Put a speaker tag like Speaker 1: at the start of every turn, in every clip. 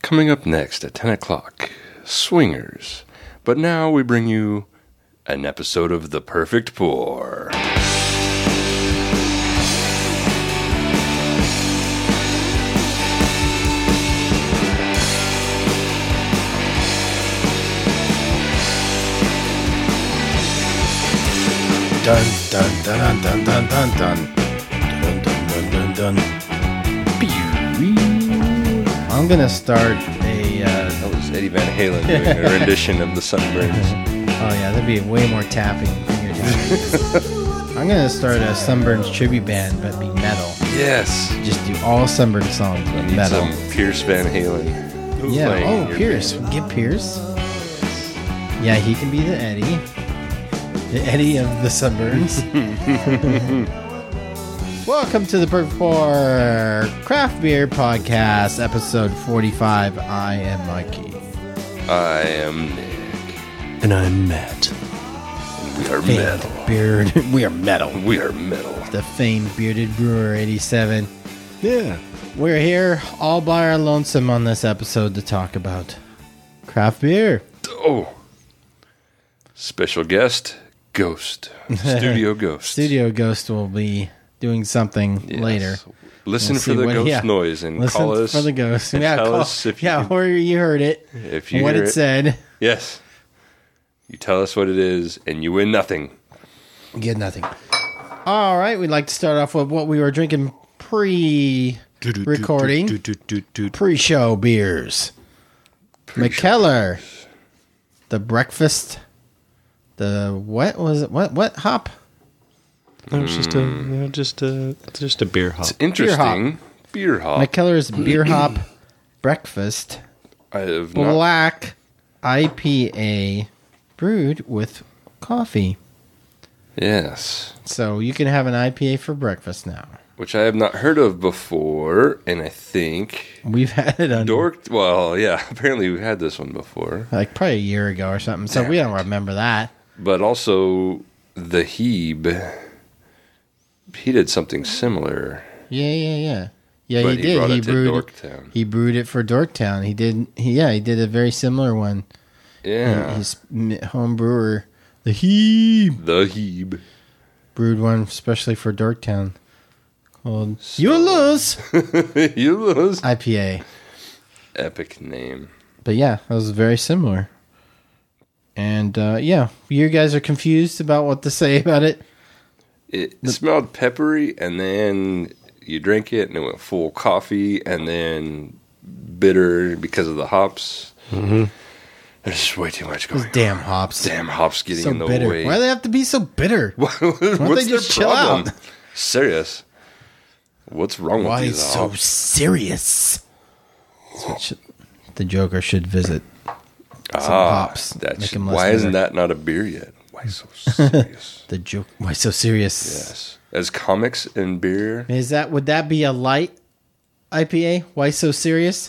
Speaker 1: Coming up next at 10 o'clock, Swingers. But now we bring you an episode of The Perfect Pour.
Speaker 2: Dun dun dun dun dun dun dun dun dun dun dun dun. I'm gonna start a.
Speaker 1: That was Eddie Van Halen doing a rendition of the Sunburns.
Speaker 2: Oh yeah, that'd be way more tapping. I'm gonna start a Sunburns tribute band, but be metal.
Speaker 1: Yes.
Speaker 2: Just do all Sunburns songs, but
Speaker 1: Need
Speaker 2: metal.
Speaker 1: some Pierce Van Halen.
Speaker 2: Yeah.
Speaker 1: playing
Speaker 2: Oh,
Speaker 1: your
Speaker 2: Pierce.
Speaker 1: band.
Speaker 2: Get Pierce. Yeah, he can be the Eddie. The Eddie of the Sunburns. Welcome to the Perfect Pour Craft Beer Podcast, episode 45. I am Mikey.
Speaker 1: I am Nick.
Speaker 3: And I'm Matt.
Speaker 1: We are
Speaker 2: Famed
Speaker 1: metal.
Speaker 2: We are metal.
Speaker 1: We are metal.
Speaker 2: The famed Bearded Brewer 87.
Speaker 3: Yeah.
Speaker 2: We're here all by our lonesome on this episode to talk about craft beer.
Speaker 1: Oh. Special guest, Ghost. Studio Ghost.
Speaker 2: Studio Ghost will be doing something
Speaker 1: Yes.
Speaker 2: later.
Speaker 1: Listen
Speaker 2: We'll
Speaker 1: for
Speaker 2: see
Speaker 1: the
Speaker 2: what-
Speaker 1: ghost
Speaker 2: yeah.
Speaker 1: noise and
Speaker 2: Listen
Speaker 1: call us.
Speaker 2: for the ghost.
Speaker 1: and
Speaker 2: Yeah,
Speaker 1: tell
Speaker 2: call,
Speaker 1: us if you
Speaker 2: yeah,
Speaker 1: can-
Speaker 2: where you heard it,
Speaker 1: if you
Speaker 2: what
Speaker 1: hear
Speaker 2: it said.
Speaker 1: Yes. You tell us what it is, and you win nothing.
Speaker 2: Get nothing. All right, we'd like to start off with what we were drinking pre-recording, pre-show beers. McKellar, the breakfast, the what was it? What hop?
Speaker 3: No, it's just a beer hop.
Speaker 1: It's interesting. Beer hop.
Speaker 2: McKellar's beer hop breakfast
Speaker 1: I have not.
Speaker 2: black IPA brewed with coffee.
Speaker 1: Yes.
Speaker 2: So you can have an IPA for breakfast now.
Speaker 1: Which I have not heard of before, and I think
Speaker 2: We've had it on
Speaker 1: Well, yeah, apparently we've had this one before.
Speaker 2: like probably a year ago or something. So
Speaker 1: Damn
Speaker 2: we don't remember that.
Speaker 1: But also, the Hebe, he did something similar.
Speaker 2: Yeah, he
Speaker 1: But he
Speaker 2: did.
Speaker 1: brought
Speaker 2: He
Speaker 1: it to
Speaker 2: brewed
Speaker 1: Dorktown.
Speaker 2: He brewed it for Dorktown. He did. He did a very similar one.
Speaker 1: Yeah.
Speaker 2: His home brewer, the Hebe,
Speaker 1: The Hebe.
Speaker 2: brewed one especially for Dorktown called You Lose
Speaker 1: You lose.
Speaker 2: IPA.
Speaker 1: Epic name.
Speaker 2: But yeah, that was very similar. And yeah, you guys are confused about what to say about it.
Speaker 1: It smelled peppery, and then you drink it, and it went full coffee, and then bitter because of the hops. Mm-hmm. There's just way too much going
Speaker 2: Those
Speaker 1: on.
Speaker 2: damn hops.
Speaker 1: Damn hops getting
Speaker 2: So
Speaker 1: in the
Speaker 2: bitter.
Speaker 1: way.
Speaker 2: Why do they have to be so bitter?
Speaker 1: What's
Speaker 2: they
Speaker 1: their
Speaker 2: just chill
Speaker 1: problem?
Speaker 2: out?
Speaker 1: Serious. What's wrong with
Speaker 2: Why
Speaker 1: these
Speaker 2: so
Speaker 1: hops?
Speaker 2: serious? That's what the Joker should visit. hops. Make
Speaker 1: That's,
Speaker 2: 'em less
Speaker 1: why isn't
Speaker 2: bitter.
Speaker 1: that not a beer yet? Why so serious?
Speaker 2: The joke. Why so serious?
Speaker 1: Yes. As comics and beer,
Speaker 2: Would that be a light IPA? Why so serious?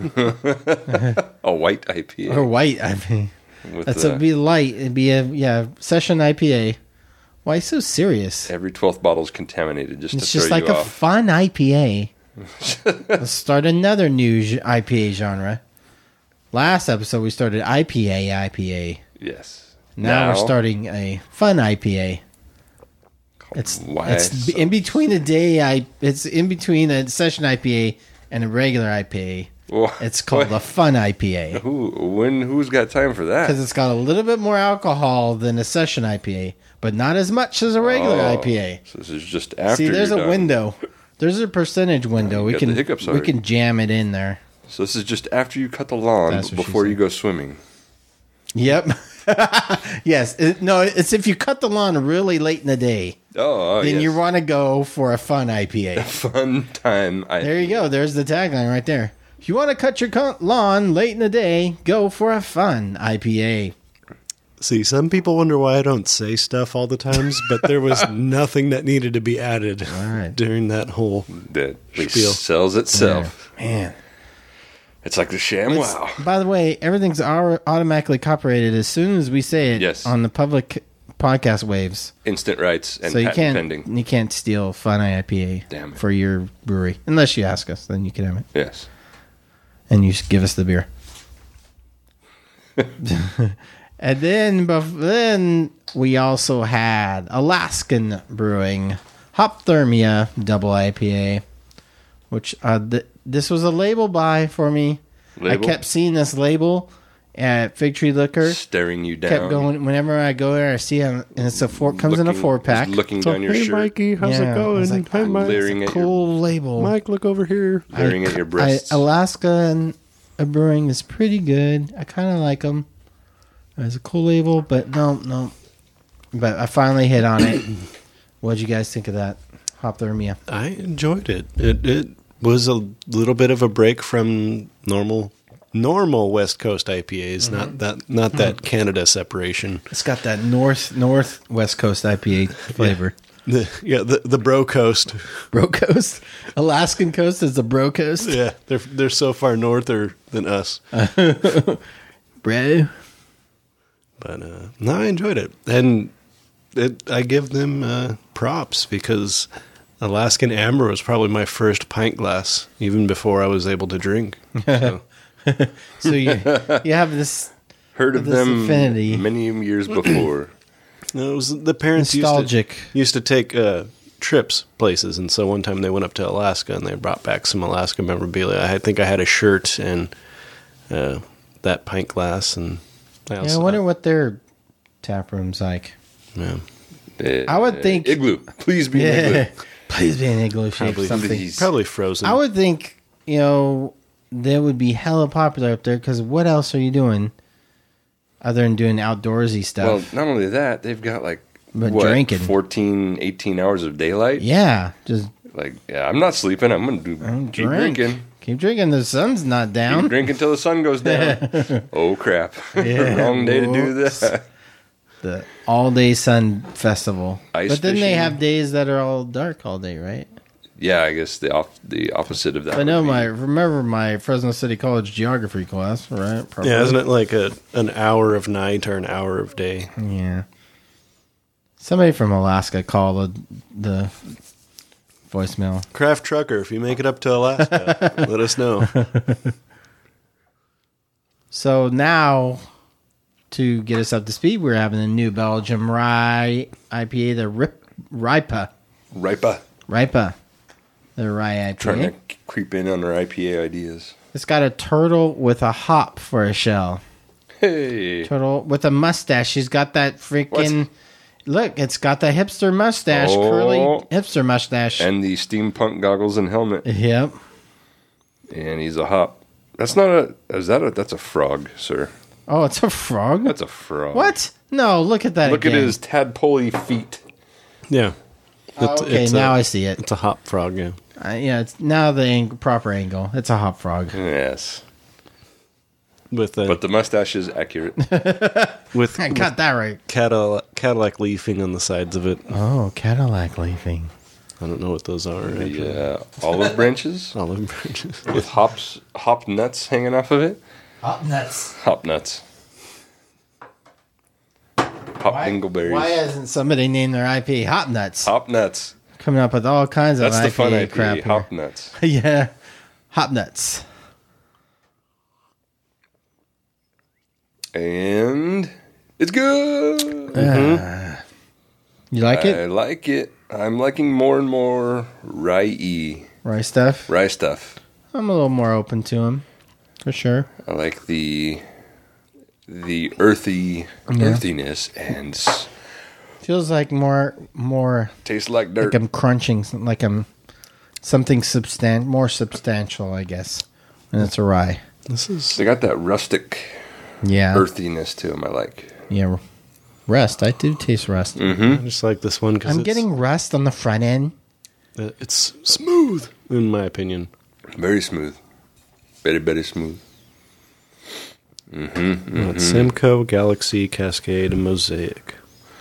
Speaker 1: a white IPA.
Speaker 2: Or white? I mean,
Speaker 1: with
Speaker 2: that's would be light. It'd be a session IPA. Why so serious?
Speaker 1: every 12th bottle is contaminated just
Speaker 2: It's
Speaker 1: to throw
Speaker 2: just like
Speaker 1: you
Speaker 2: a
Speaker 1: off.
Speaker 2: fun IPA. Let's start another new IPA genre. Last episode we started IPA.
Speaker 1: Yes.
Speaker 2: Now we're starting a fun IPA. It's in between it's in between a session IPA and a regular IPA. It's called a fun IPA
Speaker 1: Who's got time for that?
Speaker 2: because it's got a little bit more alcohol than a session IPA, but not as much as a regular IPA.
Speaker 1: So this is just after.
Speaker 2: See, there's
Speaker 1: you're
Speaker 2: a
Speaker 1: done.
Speaker 2: window. There's a percentage window. We
Speaker 1: got the
Speaker 2: can
Speaker 1: hiccups
Speaker 2: we
Speaker 1: already.
Speaker 2: can jam it in there.
Speaker 1: So this is just after you cut the lawn
Speaker 2: That's what she
Speaker 1: before you
Speaker 2: said.
Speaker 1: go swimming.
Speaker 2: Yep. Yes. It's if you cut the lawn really late in the day,
Speaker 1: Oh,
Speaker 2: then
Speaker 1: yes.
Speaker 2: you want to go for a fun IPA.
Speaker 1: Fun time.
Speaker 2: There you go. There's the tagline right there. If you want to cut your lawn late in the day, go for a fun IPA.
Speaker 3: See, some people wonder why I don't say stuff all the times, but there was nothing that needed to be added
Speaker 2: right.
Speaker 3: during that whole
Speaker 1: That
Speaker 3: Spiel.
Speaker 1: sells itself.
Speaker 2: Man.
Speaker 1: It's like the sham wow.
Speaker 2: By the way, everything's automatically copyrighted as soon as we say it
Speaker 1: Yes.
Speaker 2: on the public podcast waves.
Speaker 1: Instant rights and
Speaker 2: So you
Speaker 1: patent pending.
Speaker 2: you can't steal Fun IPA
Speaker 1: Damn it.
Speaker 2: for your brewery unless you ask us. Then you can have it.
Speaker 1: Yes.
Speaker 2: and you give us the beer. And then we also had Alaskan Brewing Hopthermia Double IPA, which this was a label buy for me. Label? I kept seeing this label at Fig Tree Liquor,
Speaker 1: staring you down.
Speaker 2: Kept going whenever I go there. I see it, and it's comes in a 4-pack.
Speaker 1: Looking down your
Speaker 3: hey,
Speaker 1: shirt.
Speaker 3: Mikey, how's it going?
Speaker 2: Like,
Speaker 3: hey, Mike.
Speaker 1: Leering at
Speaker 2: cool label.
Speaker 3: Mike, look over here.
Speaker 1: Leering at your breasts.
Speaker 2: Alaska Brewing is pretty good. I kind of like them. It's a cool label, but no. But I finally hit on it. What'd you guys think of that Hopthermia?
Speaker 3: I enjoyed it. It was a little bit of a break from normal West Coast IPAs, not that Canada separation.
Speaker 2: It's got that north West Coast IPA flavor.
Speaker 3: The Bro Coast.
Speaker 2: Bro Coast? Alaskan Coast is the Bro Coast?
Speaker 3: Yeah, they're so far norther than us.
Speaker 2: Bro.
Speaker 3: But no, I enjoyed it. And I give them props because Alaskan Amber was probably my first pint glass, even before I was able to drink. So,
Speaker 2: so you have this
Speaker 1: heard of them
Speaker 2: affinity.
Speaker 1: Many years before.
Speaker 3: No, it was the parents
Speaker 2: nostalgic.
Speaker 3: used to take trips places, and so one time they went up to Alaska and they brought back some Alaska memorabilia. I think I had a shirt and that pint glass, and
Speaker 2: I wonder what their tap room's like.
Speaker 3: Yeah.
Speaker 2: I would think
Speaker 1: igloo. Please be an igloo.
Speaker 2: Please be an igloo shape.
Speaker 3: Probably frozen.
Speaker 2: I would think they would be hella popular up there because what else are you doing other than doing outdoorsy stuff?
Speaker 1: Well, not only that, they've got
Speaker 2: drinking
Speaker 1: 14, 18 hours of daylight.
Speaker 2: Yeah, just
Speaker 1: I'm not sleeping. I'm gonna keep drinking.
Speaker 2: Keep drinking. The sun's not down.
Speaker 1: Keep drinking until the sun goes down. Oh crap! Wrong day to do that.
Speaker 2: The all-day sun festival.
Speaker 1: Ice
Speaker 2: but then
Speaker 1: fishing.
Speaker 2: they have days that are all dark all day, right?
Speaker 1: Yeah, I guess the opposite of that.
Speaker 2: I know remember my Fresno City College geography class, right? Probably.
Speaker 3: Yeah, isn't it like an hour of night or an hour of day?
Speaker 2: Yeah. Somebody from Alaska called the voicemail.
Speaker 3: Craft trucker, if you make it up to Alaska, let us know.
Speaker 2: So now, to get us up to speed, we're having a new Belgium rye IPA, the Ripa. The rye IPA.
Speaker 1: Trying to creep in on our IPA ideas.
Speaker 2: It's got a turtle with a hop for a shell.
Speaker 1: Hey.
Speaker 2: Turtle with a mustache. She's got that freaking... Look, it's got the hipster mustache, curly hipster mustache.
Speaker 1: And the steampunk goggles and helmet.
Speaker 2: Yep.
Speaker 1: And he's a hop. That's not a... That's a frog, sir.
Speaker 2: Oh, it's a frog?
Speaker 1: That's a frog.
Speaker 2: What? No, look at that
Speaker 1: Look at his tadpole feet.
Speaker 3: Yeah.
Speaker 2: Now I see it.
Speaker 3: It's a hop frog, yeah.
Speaker 2: It's now the proper angle. It's a hop frog.
Speaker 1: Yes.
Speaker 3: But
Speaker 1: the mustache is accurate.
Speaker 2: I got that right.
Speaker 3: Cadillac leafing on the sides of it.
Speaker 2: Oh, Cadillac leafing.
Speaker 3: I don't know what those are.
Speaker 1: Yeah, olive branches.
Speaker 3: Olive branches.
Speaker 1: With hop nuts hanging off of it.
Speaker 2: Hop nuts.
Speaker 1: Hop nuts. Hop dingleberries.
Speaker 2: Why hasn't somebody named their IPA Hop Nuts?
Speaker 1: Hop nuts.
Speaker 2: Coming up with all kinds of
Speaker 1: That's the fun
Speaker 2: IPA
Speaker 1: IPA,
Speaker 2: crap.
Speaker 1: Hop nuts.
Speaker 2: Yeah. Hop Nuts.
Speaker 1: And it's good.
Speaker 2: You like it?
Speaker 1: I like it. I'm liking more and more rye
Speaker 2: stuff?
Speaker 1: Rye stuff.
Speaker 2: I'm a little more open to them. For sure.
Speaker 1: I like the earthiness and
Speaker 2: feels like more
Speaker 1: tastes like dirt.
Speaker 2: Like I'm crunching, like I'm something more substantial, I guess. And it's a rye.
Speaker 1: They got that rustic earthiness to them. I like.
Speaker 2: Yeah, rust. I do taste rust.
Speaker 1: Mm-hmm.
Speaker 3: I just like this one because
Speaker 2: I'm getting rust on the front end.
Speaker 3: It's smooth, in my opinion.
Speaker 1: Very smooth. Very, very smooth.
Speaker 3: Simcoe, Galaxy, Cascade, and Mosaic.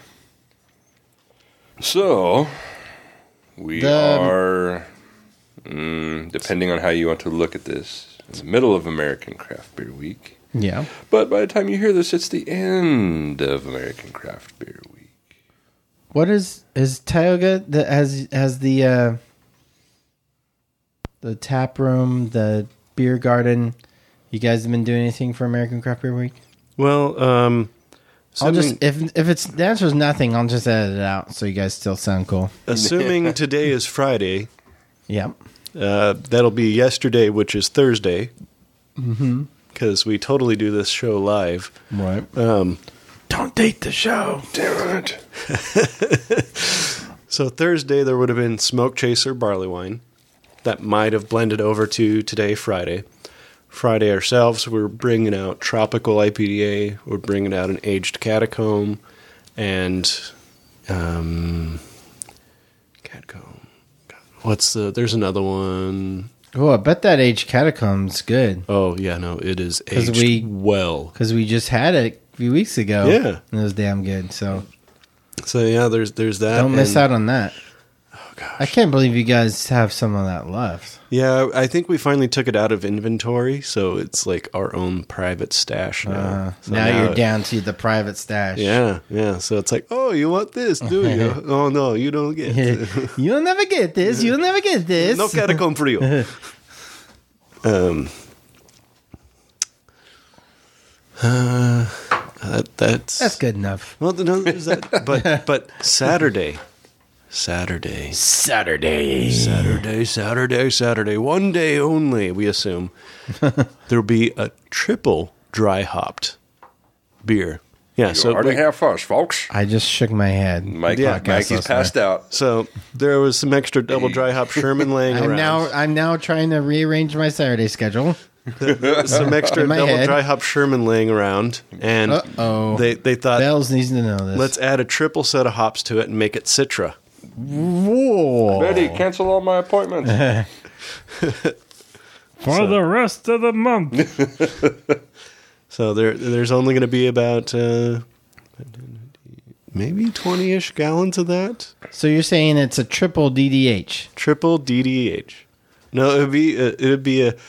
Speaker 1: So, we are, depending on how you want to look at this, in the middle of American Craft Beer Week.
Speaker 2: Yeah.
Speaker 1: But by the time you hear this, it's the end of American Craft Beer Week.
Speaker 2: What is Tioga has the tap room, the beer garden? You guys have been doing anything for American Craft Beer Week?
Speaker 3: Well,
Speaker 2: I'll just if it's the answer is nothing, I'll just edit it out so you guys still sound cool.
Speaker 3: assuming today is Friday,
Speaker 2: Yep.
Speaker 3: that'll be yesterday, which is Thursday. Mm-hmm. Because we totally do this show live.
Speaker 2: Right.
Speaker 3: Don't date the show.
Speaker 1: Damn it.
Speaker 3: So Thursday there would have been Smoke Chaser barley wine. That might have blended over to today, Friday. Friday ourselves, we're bringing out Tropical IPA. We're bringing out an Aged Catacomb. And Catacomb. There's another one.
Speaker 2: Oh, I bet that Aged Catacomb's good.
Speaker 3: Oh, yeah, no, it is aged well.
Speaker 2: Because we just had it a few weeks ago.
Speaker 3: Yeah.
Speaker 2: And it was damn good. So
Speaker 3: yeah, there's that.
Speaker 2: don't miss out on that.
Speaker 3: Oh, gosh.
Speaker 2: I can't believe you guys have some of that left.
Speaker 3: Yeah, I think we finally took it out of inventory, so it's like our own private stash now. So
Speaker 2: now you're down to the private stash.
Speaker 3: Yeah. So it's like, oh, you want this, do you? Oh, no, you don't get it.
Speaker 2: You'll never get this. You'll never get this.
Speaker 3: No catacomb for you. That's
Speaker 2: good enough.
Speaker 3: Well, no, there's that. But Saturday. One day only, we assume. There'll be a triple dry hopped beer. Yeah,
Speaker 1: So already have fun, folks.
Speaker 2: I just shook my head.
Speaker 1: Mikey's passed out.
Speaker 3: So there was some extra double dry hop Sherman laying around.
Speaker 2: I'm now trying to rearrange my Saturday schedule.
Speaker 3: Some extra double
Speaker 2: head.
Speaker 3: dry hop Sherman laying around, and they thought
Speaker 2: Bells needs to know this.
Speaker 3: let's add a triple set of hops to it and make it Citra.
Speaker 2: Whoa!
Speaker 1: Betty, cancel all my appointments.
Speaker 2: For the rest of the month.
Speaker 3: So there's only going to be about maybe 20-ish gallons of that.
Speaker 2: So you're saying it's a triple DDH?
Speaker 3: Triple DDH. No, it'd be a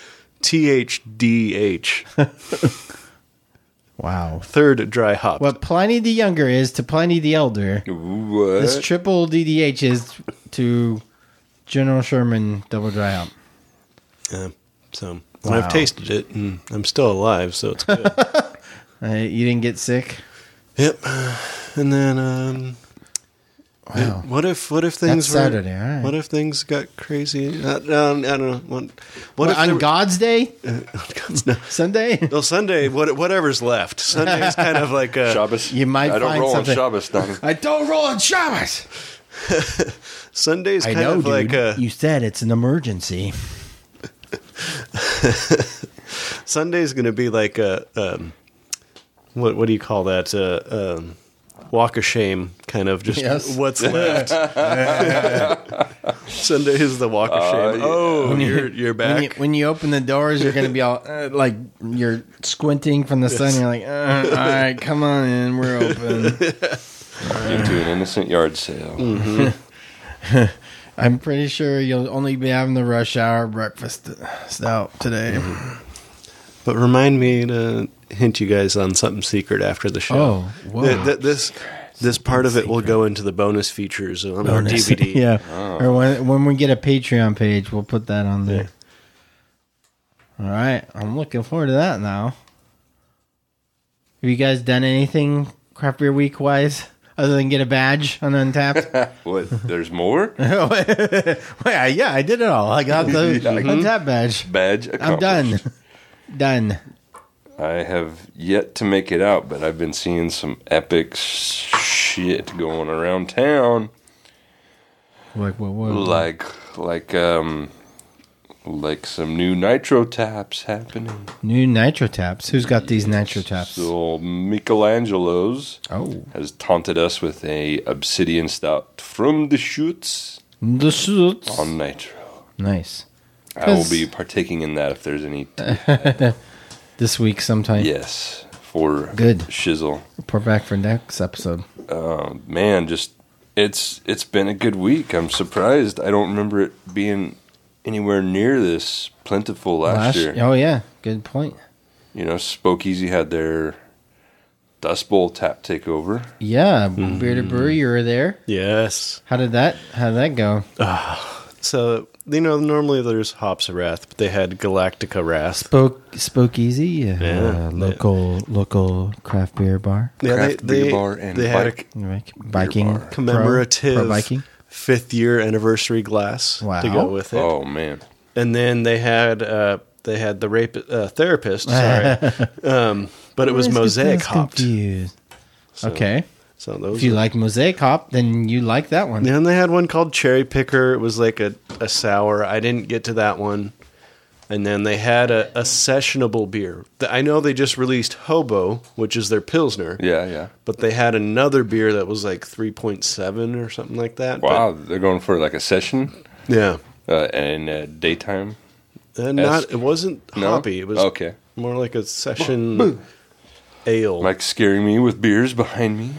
Speaker 3: THDH.
Speaker 2: Wow.
Speaker 3: Third dry hop.
Speaker 2: What Pliny the Younger is to Pliny the Elder,
Speaker 1: What?
Speaker 2: this triple DDH is to General Sherman double dry hop.
Speaker 3: So
Speaker 2: Wow.
Speaker 3: I've tasted it, and I'm still alive, so it's good.
Speaker 2: You didn't get sick?
Speaker 3: Yep. And then,
Speaker 2: Wow.
Speaker 3: what if things
Speaker 2: That's
Speaker 3: were
Speaker 2: Saturday, all right.
Speaker 3: What if things got crazy? I don't know. What if
Speaker 2: on God's Day?
Speaker 3: no.
Speaker 2: Sunday?
Speaker 3: Well, Sunday, whatever's left. Sunday's kind of like a
Speaker 1: Shabbos.
Speaker 2: You might
Speaker 1: I don't
Speaker 2: find
Speaker 1: roll
Speaker 2: something.
Speaker 1: on Shabbos, Don.
Speaker 2: I don't roll on Shabbos.
Speaker 3: Sunday's
Speaker 2: I
Speaker 3: kind
Speaker 2: know,
Speaker 3: of
Speaker 2: dude.
Speaker 3: like a
Speaker 2: You said it's an emergency.
Speaker 3: Sunday's going to be like a what do you call that? Walk of shame, kind of just
Speaker 2: Yes.
Speaker 3: what's left. Sunday is the walk of shame.
Speaker 1: Yeah.
Speaker 3: Oh, you're back.
Speaker 2: When you open the doors, you're going to be all like you're squinting from the sun. You're like, all right, come on in, we're open.
Speaker 1: Into an innocent yard sale.
Speaker 3: Mm-hmm.
Speaker 2: I'm pretty sure you'll only be having the rush hour breakfast stout today.
Speaker 3: But remind me to hint you guys on something secret after the show.
Speaker 2: Oh, whoa.
Speaker 3: This part of it will go into the bonus features on our DVD.
Speaker 2: Yeah. Or when we get a Patreon page, we'll put that on there. All right. I'm looking forward to that now. Have you guys done anything Craft Beer Week wise other than get a badge on Untapped?
Speaker 1: What? There's more?
Speaker 2: Yeah, I did it all. I got the Untapped badge.
Speaker 1: Badge
Speaker 2: I'm
Speaker 1: accomplished.
Speaker 2: done.
Speaker 1: I have yet to make it out, but I've been seeing some epic shit going around town.
Speaker 2: What?
Speaker 1: Like some new nitro taps happening.
Speaker 2: New nitro taps. Who's got these nitro taps?
Speaker 1: So Michelangelo's
Speaker 2: Oh,
Speaker 1: has taunted us with a obsidian stout from the shoots
Speaker 2: the suits.
Speaker 1: on nitro.
Speaker 2: Nice.
Speaker 1: I will be partaking in that if there's any.
Speaker 2: This week sometime.
Speaker 1: Yes, for
Speaker 2: Good.
Speaker 1: shizzle.
Speaker 2: Report back for next episode.
Speaker 1: Man, just it's been a good week. I'm surprised. I don't remember it being anywhere near this plentiful last year.
Speaker 2: Oh yeah, good point.
Speaker 1: You know, Spokeasy had their Dust Bowl tap takeover.
Speaker 2: Yeah, Bearded Brewery, you were there.
Speaker 3: Yes.
Speaker 2: How did that go?
Speaker 3: So normally there's Hops of Wrath, but they had Galactica Wrath.
Speaker 2: Spokeasy, local craft beer bar.
Speaker 3: Yeah,
Speaker 1: Craft beer bar and
Speaker 3: they had
Speaker 2: Viking
Speaker 3: a commemorative
Speaker 2: Pro Viking
Speaker 3: 5th year anniversary glass to go with it.
Speaker 1: Oh man!
Speaker 3: And then they had the therapist. Sorry, but it was Mosaic hopped.
Speaker 2: Confused. Okay.
Speaker 3: So those
Speaker 2: if you like Mosaic hop, then you like that one.
Speaker 3: Yeah, and they had one called Cherry Picker. It was like a sour. I didn't get to that one. And then they had a sessionable beer. I know they just released Hobo, which is their Pilsner.
Speaker 1: Yeah.
Speaker 3: But they had another beer that was like 3.7 or something like that.
Speaker 1: Wow, they're going for like a session.
Speaker 3: Yeah.
Speaker 1: And daytime.
Speaker 3: It wasn't hoppy. It was
Speaker 1: okay.
Speaker 3: More like a session ale.
Speaker 1: Mike's scaring me with beers behind me.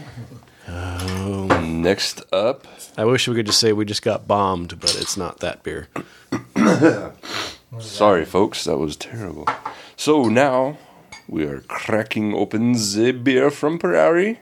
Speaker 1: Next up.
Speaker 3: I wish we could just say we just got bombed, but it's not that beer.
Speaker 1: Sorry, folks. That was terrible. So now we are cracking open the beer from Prairie.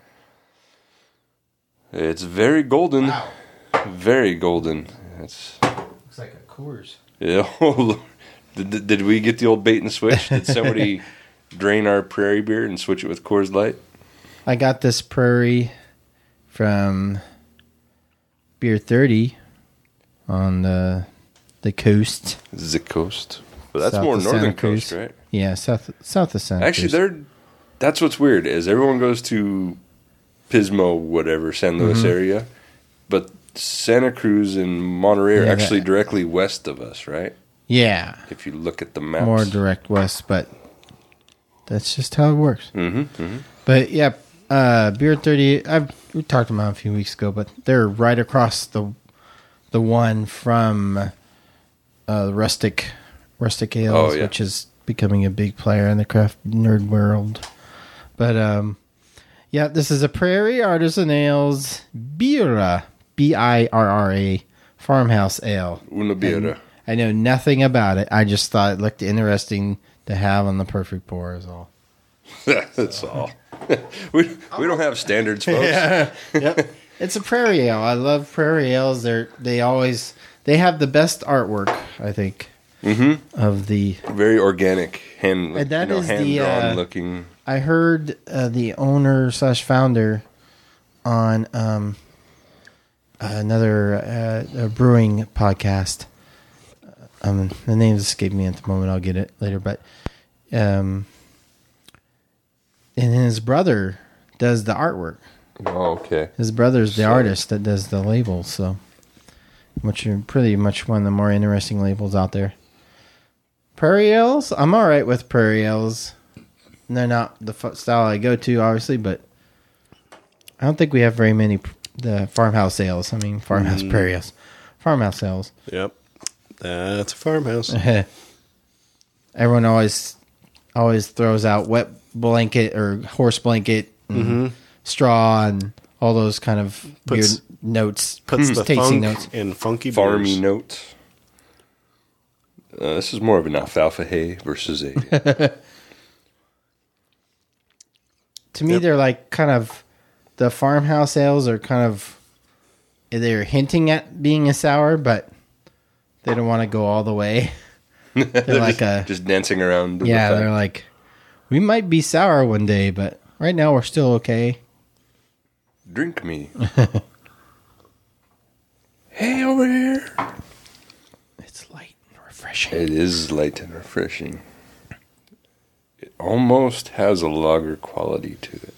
Speaker 1: It's very golden.
Speaker 2: Wow.
Speaker 1: Very golden.
Speaker 2: Looks like a Coors.
Speaker 1: Yeah. Did we get the old bait and switch? Did somebody drain our Prairie beer and switch it with Coors Light?
Speaker 2: I got this Prairie from Beer 30 on the coast.
Speaker 1: The coast. But that's
Speaker 2: South
Speaker 1: more
Speaker 2: of
Speaker 1: northern
Speaker 2: Santa
Speaker 1: coast,
Speaker 2: Cruz.
Speaker 1: right?
Speaker 2: Yeah, south of Santa
Speaker 1: Actually,
Speaker 2: Cruz.
Speaker 1: that's what's weird is everyone goes to Pismo, whatever, San Luis area, but Santa Cruz and Monterey are actually directly west of us, right?
Speaker 2: Yeah.
Speaker 1: If you look at the maps.
Speaker 2: More direct west, but that's just how it works.
Speaker 1: Mm-hmm.
Speaker 2: But yeah, Beer 30, we talked about it a few weeks ago, but they're right across the one from Rustic Ales, which is becoming a big player in the craft nerd world. But yeah, this is a Prairie Artisan Ales Birra, Birra, farmhouse ale.
Speaker 1: Una birra.
Speaker 2: I know nothing about it. I just thought it looked interesting to have on the perfect pour is all.
Speaker 1: That's all. we don't have standards, folks.
Speaker 2: Yep. It's a Prairie Ale. I love Prairie Ales. They have the best artwork, I think.
Speaker 1: Mm-hmm.
Speaker 2: Of the
Speaker 1: very organic, hand drawn looking.
Speaker 2: I heard the owner / founder on another brewing podcast. The names escape me at the moment. I'll get it later. But and his brother does the artwork.
Speaker 1: Oh, okay.
Speaker 2: His brother's the artist that does the labels, so which are pretty much one of the more interesting labels out there. Prairie Ales, I'm all right with Prairie Ales. They're not the style I go to, obviously, but I don't think we have very many the farmhouse ales. I mean, farmhouse Prairie Ales, farmhouse ales.
Speaker 3: Yep, that's a farmhouse.
Speaker 2: Everyone always throws out wet blanket or horse blanket, and straw, and all those kind of weird notes.
Speaker 3: Puts the
Speaker 2: tasting
Speaker 3: funk
Speaker 2: notes
Speaker 3: in funky
Speaker 1: farmy
Speaker 3: beers.
Speaker 1: notes. This is more of an alfalfa hay versus a.
Speaker 2: To me, they're like kind of the farmhouse ales are kind of they're hinting at being a sour, but they don't want to go all the way. They're like
Speaker 1: just dancing around.
Speaker 2: They're like we might be sour one day, but right now we're still okay.
Speaker 1: Drink me. Hey, over here.
Speaker 2: It's light and refreshing.
Speaker 1: It is light and refreshing. It almost has a lager quality to it.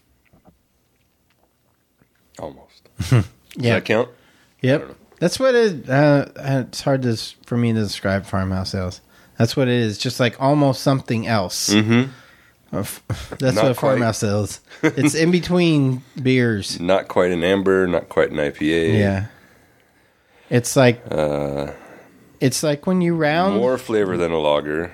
Speaker 1: Almost. Does that count?
Speaker 2: Yep. That's what it it's hard for me to describe farmhouse ales. That's what it is. Just like almost something else.
Speaker 1: Mm-hmm.
Speaker 2: That's what a farmhouse is. It's in between beers.
Speaker 1: Not quite an amber, not quite an IPA.
Speaker 2: Yeah. It's like when you round
Speaker 1: more flavor than a lager.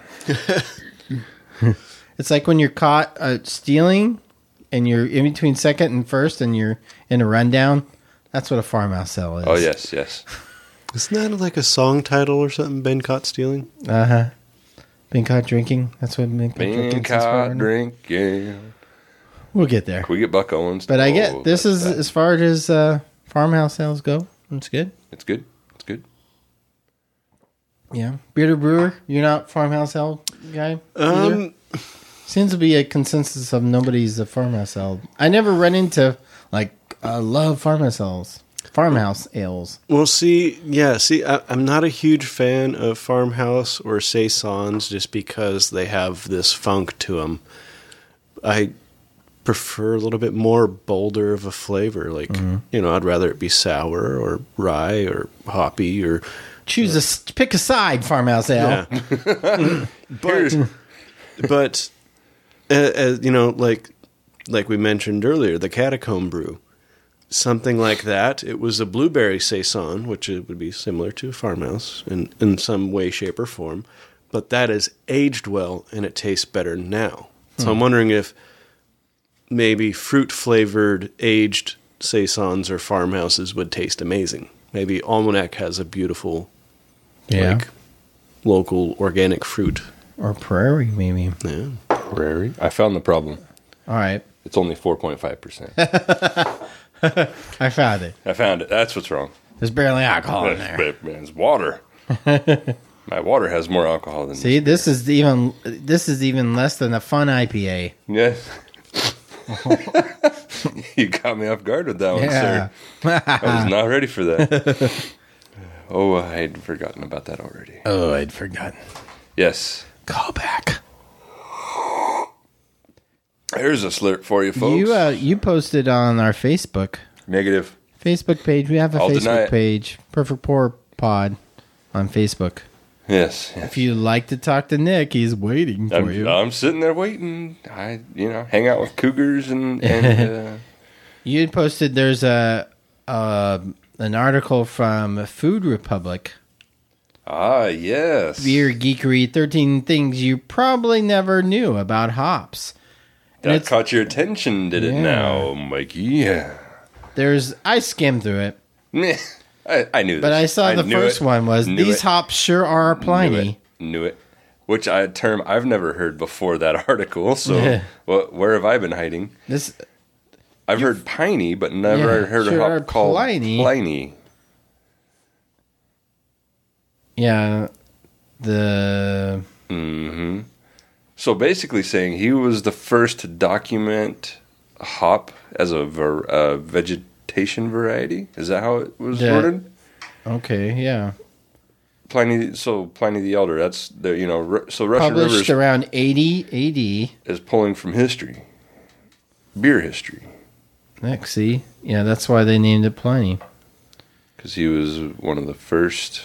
Speaker 2: It's like when you're caught stealing and you're in between second and first and you're in a rundown. That's what a farmhouse ale is.
Speaker 1: Oh, yes.
Speaker 3: Isn't that like a song title or something? Been Caught Stealing?
Speaker 2: Uh-huh. Been Caught Drinking. That's what
Speaker 1: Been Caught Drinking.
Speaker 2: We'll get there.
Speaker 1: Can we get Buck Owens?
Speaker 2: But I get this is as far as farmhouse ales go. It's good.
Speaker 1: It's good.
Speaker 2: Yeah. Bearded brewer. You're not farmhouse ale guy. Seems to be a consensus of nobody's a farmhouse ale. I never run into I love farmhouse ales. Farmhouse ales.
Speaker 3: Well, I'm not a huge fan of farmhouse or saisons just because they have this funk to them. I prefer a little bit more bolder of a flavor. I'd rather it be sour or rye or hoppy or
Speaker 2: pick a side, farmhouse ale.
Speaker 3: Yeah. but like we mentioned earlier, the Catacomb Brew. Something like that. It was a blueberry saison, which it would be similar to farmhouse in some way, shape, or form. But that is aged well, and it tastes better now. So I'm wondering if maybe fruit-flavored aged saisons or farmhouses would taste amazing. Maybe Almanac has a beautiful, local organic fruit.
Speaker 2: Or prairie, maybe.
Speaker 3: Yeah.
Speaker 1: Prairie? I found the problem.
Speaker 2: All right.
Speaker 1: It's only 4.5%.
Speaker 2: I found it.
Speaker 1: That's what's wrong.
Speaker 2: There's barely alcohol in there.
Speaker 1: It's water. My water has more alcohol than
Speaker 2: See, this is even less than a fun IPA.
Speaker 1: Yes. You got me off guard with that one, sir. I was not ready for that. Oh, I had forgotten about that already.
Speaker 2: Oh, I'd forgotten.
Speaker 1: Yes.
Speaker 2: Call back.
Speaker 1: Here's a slurp for you, folks.
Speaker 2: You posted on our Facebook.
Speaker 1: Negative.
Speaker 2: Facebook page. We have a Facebook page. Perfect Pour Pod on Facebook.
Speaker 1: Yes.
Speaker 2: If you'd like to talk to Nick, he's waiting for you.
Speaker 1: I'm sitting there waiting. I hang out with cougars and
Speaker 2: You had posted there's an article from Food Republic.
Speaker 1: Ah, yes.
Speaker 2: Beer Geekery, 13 things you probably never knew about hops.
Speaker 1: That caught your attention, did it now, Mikey? Yeah.
Speaker 2: I skimmed through it.
Speaker 1: I knew this.
Speaker 2: But I saw the first one was, these hops sure are Pliny.
Speaker 1: Knew it. Which a term I've never heard before that article. So where have I been hiding? I've heard piney, but never heard a hop called Pliny.
Speaker 2: Yeah.
Speaker 1: Mm-hmm. So basically saying he was the first to document hop as a vegetation variety. Is that how it was worded?
Speaker 2: Okay, yeah.
Speaker 1: Pliny the Elder. That's so Russian
Speaker 2: published
Speaker 1: Rivers
Speaker 2: around 80 AD
Speaker 1: is pulling from history, beer history.
Speaker 2: See, yeah, that's why they named it Pliny,
Speaker 1: because he was one of the first.